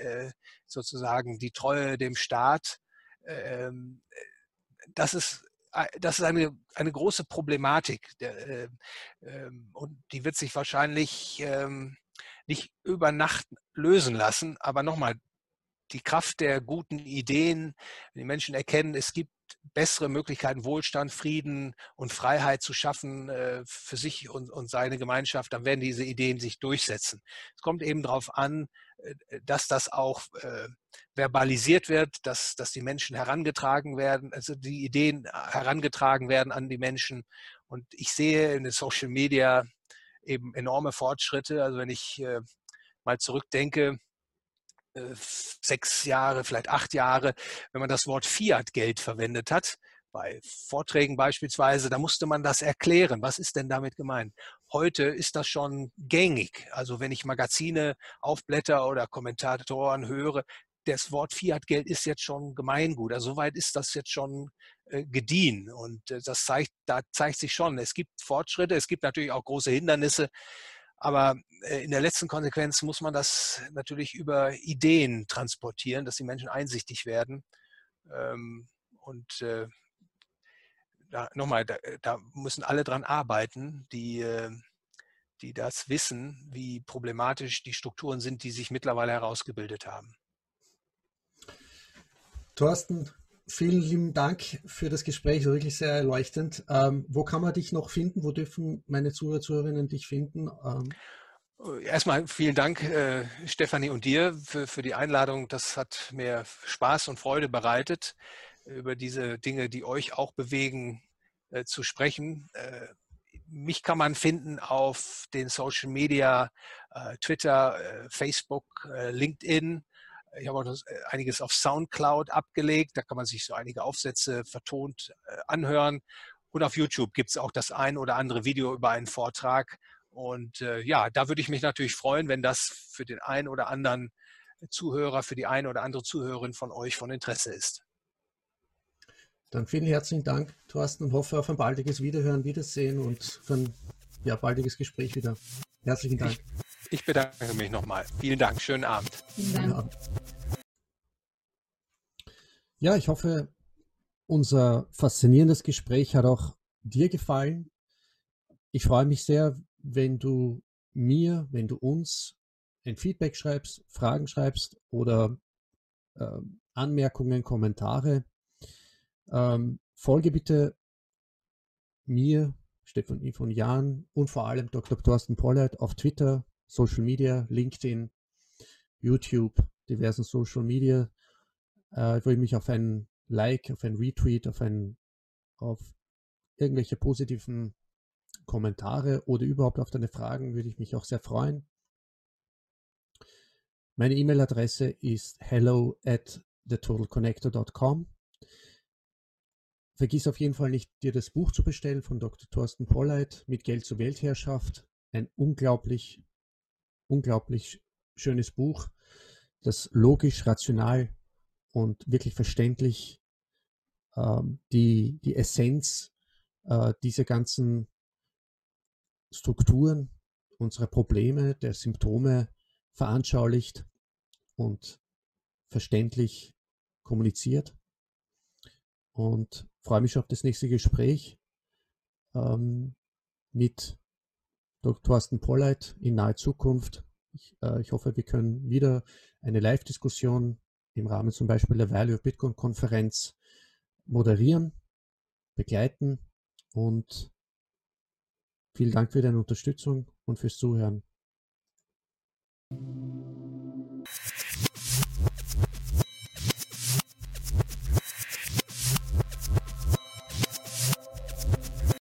sozusagen die Treue dem Staat. Das ist das ist eine große Problematik. Und die wird sich wahrscheinlich nicht über Nacht lösen lassen. Aber nochmal, die Kraft der guten Ideen, wenn die Menschen erkennen, es gibt bessere Möglichkeiten, Wohlstand, Frieden und Freiheit zu schaffen für sich und seine Gemeinschaft, dann werden diese Ideen sich durchsetzen. Es kommt eben darauf an, dass das auch verbalisiert wird, dass die Menschen herangetragen werden, also die Ideen herangetragen werden an die Menschen. Und ich sehe in den Social Media eben enorme Fortschritte. Also wenn ich mal zurückdenke, 6 Jahre, vielleicht 8 Jahre, wenn man das Wort Fiat-Geld verwendet hat, bei Vorträgen beispielsweise, da musste man das erklären. Was ist denn damit gemeint? Heute ist das schon gängig. Also wenn ich Magazine aufblätter oder Kommentatoren höre, das Wort Fiat-Geld ist jetzt schon Gemeingut. Also soweit ist das jetzt schon gediehen. Und da zeigt sich schon, es gibt Fortschritte, es gibt natürlich auch große Hindernisse. Aber in der letzten Konsequenz muss man das natürlich über Ideen transportieren, dass die Menschen einsichtig werden. Und nochmal, da müssen alle dran arbeiten, die das wissen, wie problematisch die Strukturen sind, die sich mittlerweile herausgebildet haben. Thorsten, vielen lieben Dank für das Gespräch, wirklich sehr erleuchtend. Wo kann man dich noch finden? Wo dürfen meine Zuhörer, Zuhörerinnen dich finden? Erstmal vielen Dank, Stefanie und dir für die Einladung. Das hat mir Spaß und Freude bereitet, über diese Dinge, die euch auch bewegen, zu sprechen. Mich kann man finden auf den Social Media, Twitter, Facebook, LinkedIn. Ich habe auch einiges auf Soundcloud abgelegt. Da kann man sich so einige Aufsätze vertont anhören. Und auf YouTube gibt es auch das ein oder andere Video über einen Vortrag. Und ja, da würde ich mich natürlich freuen, wenn das für den einen oder anderen Zuhörer, für die eine oder andere Zuhörerin von euch von Interesse ist. Dann vielen herzlichen Dank, Thorsten, und hoffe auf ein baldiges Wiederhören, Wiedersehen und für ein baldiges Gespräch wieder. Herzlichen Dank. Ich bedanke mich nochmal. Vielen Dank. Schönen Abend. Vielen Dank. Ja, ich hoffe, unser faszinierendes Gespräch hat auch dir gefallen. Ich freue mich sehr, wenn du uns ein Feedback schreibst, Fragen schreibst oder Anmerkungen, Kommentare. Folge bitte mir, Stefanie von Jahn und vor allem Dr. Thorsten Polleit auf Twitter, Social Media, LinkedIn, YouTube, diversen Social Media. Ich würde mich auf ein Like, auf ein Retweet, auf irgendwelche positiven Kommentare oder überhaupt auf deine Fragen würde ich mich auch sehr freuen. Meine E-Mail-Adresse ist hello@thetotalconnector.com. Vergiss auf jeden Fall nicht, dir das Buch zu bestellen von Dr. Thorsten Polleit, Mit Geld zur Weltherrschaft. Ein unglaublich, unglaublich schönes Buch, das logisch, rational und wirklich verständlich die Essenz dieser ganzen Strukturen, unsere Probleme, der Symptome veranschaulicht und verständlich kommuniziert. Und freue mich schon auf das nächste Gespräch mit Dr. Thorsten Polleit in naher Zukunft. Ich hoffe, wir können wieder eine Live-Diskussion im Rahmen zum Beispiel der Value of Bitcoin-Konferenz moderieren, begleiten und vielen Dank für deine Unterstützung und fürs Zuhören.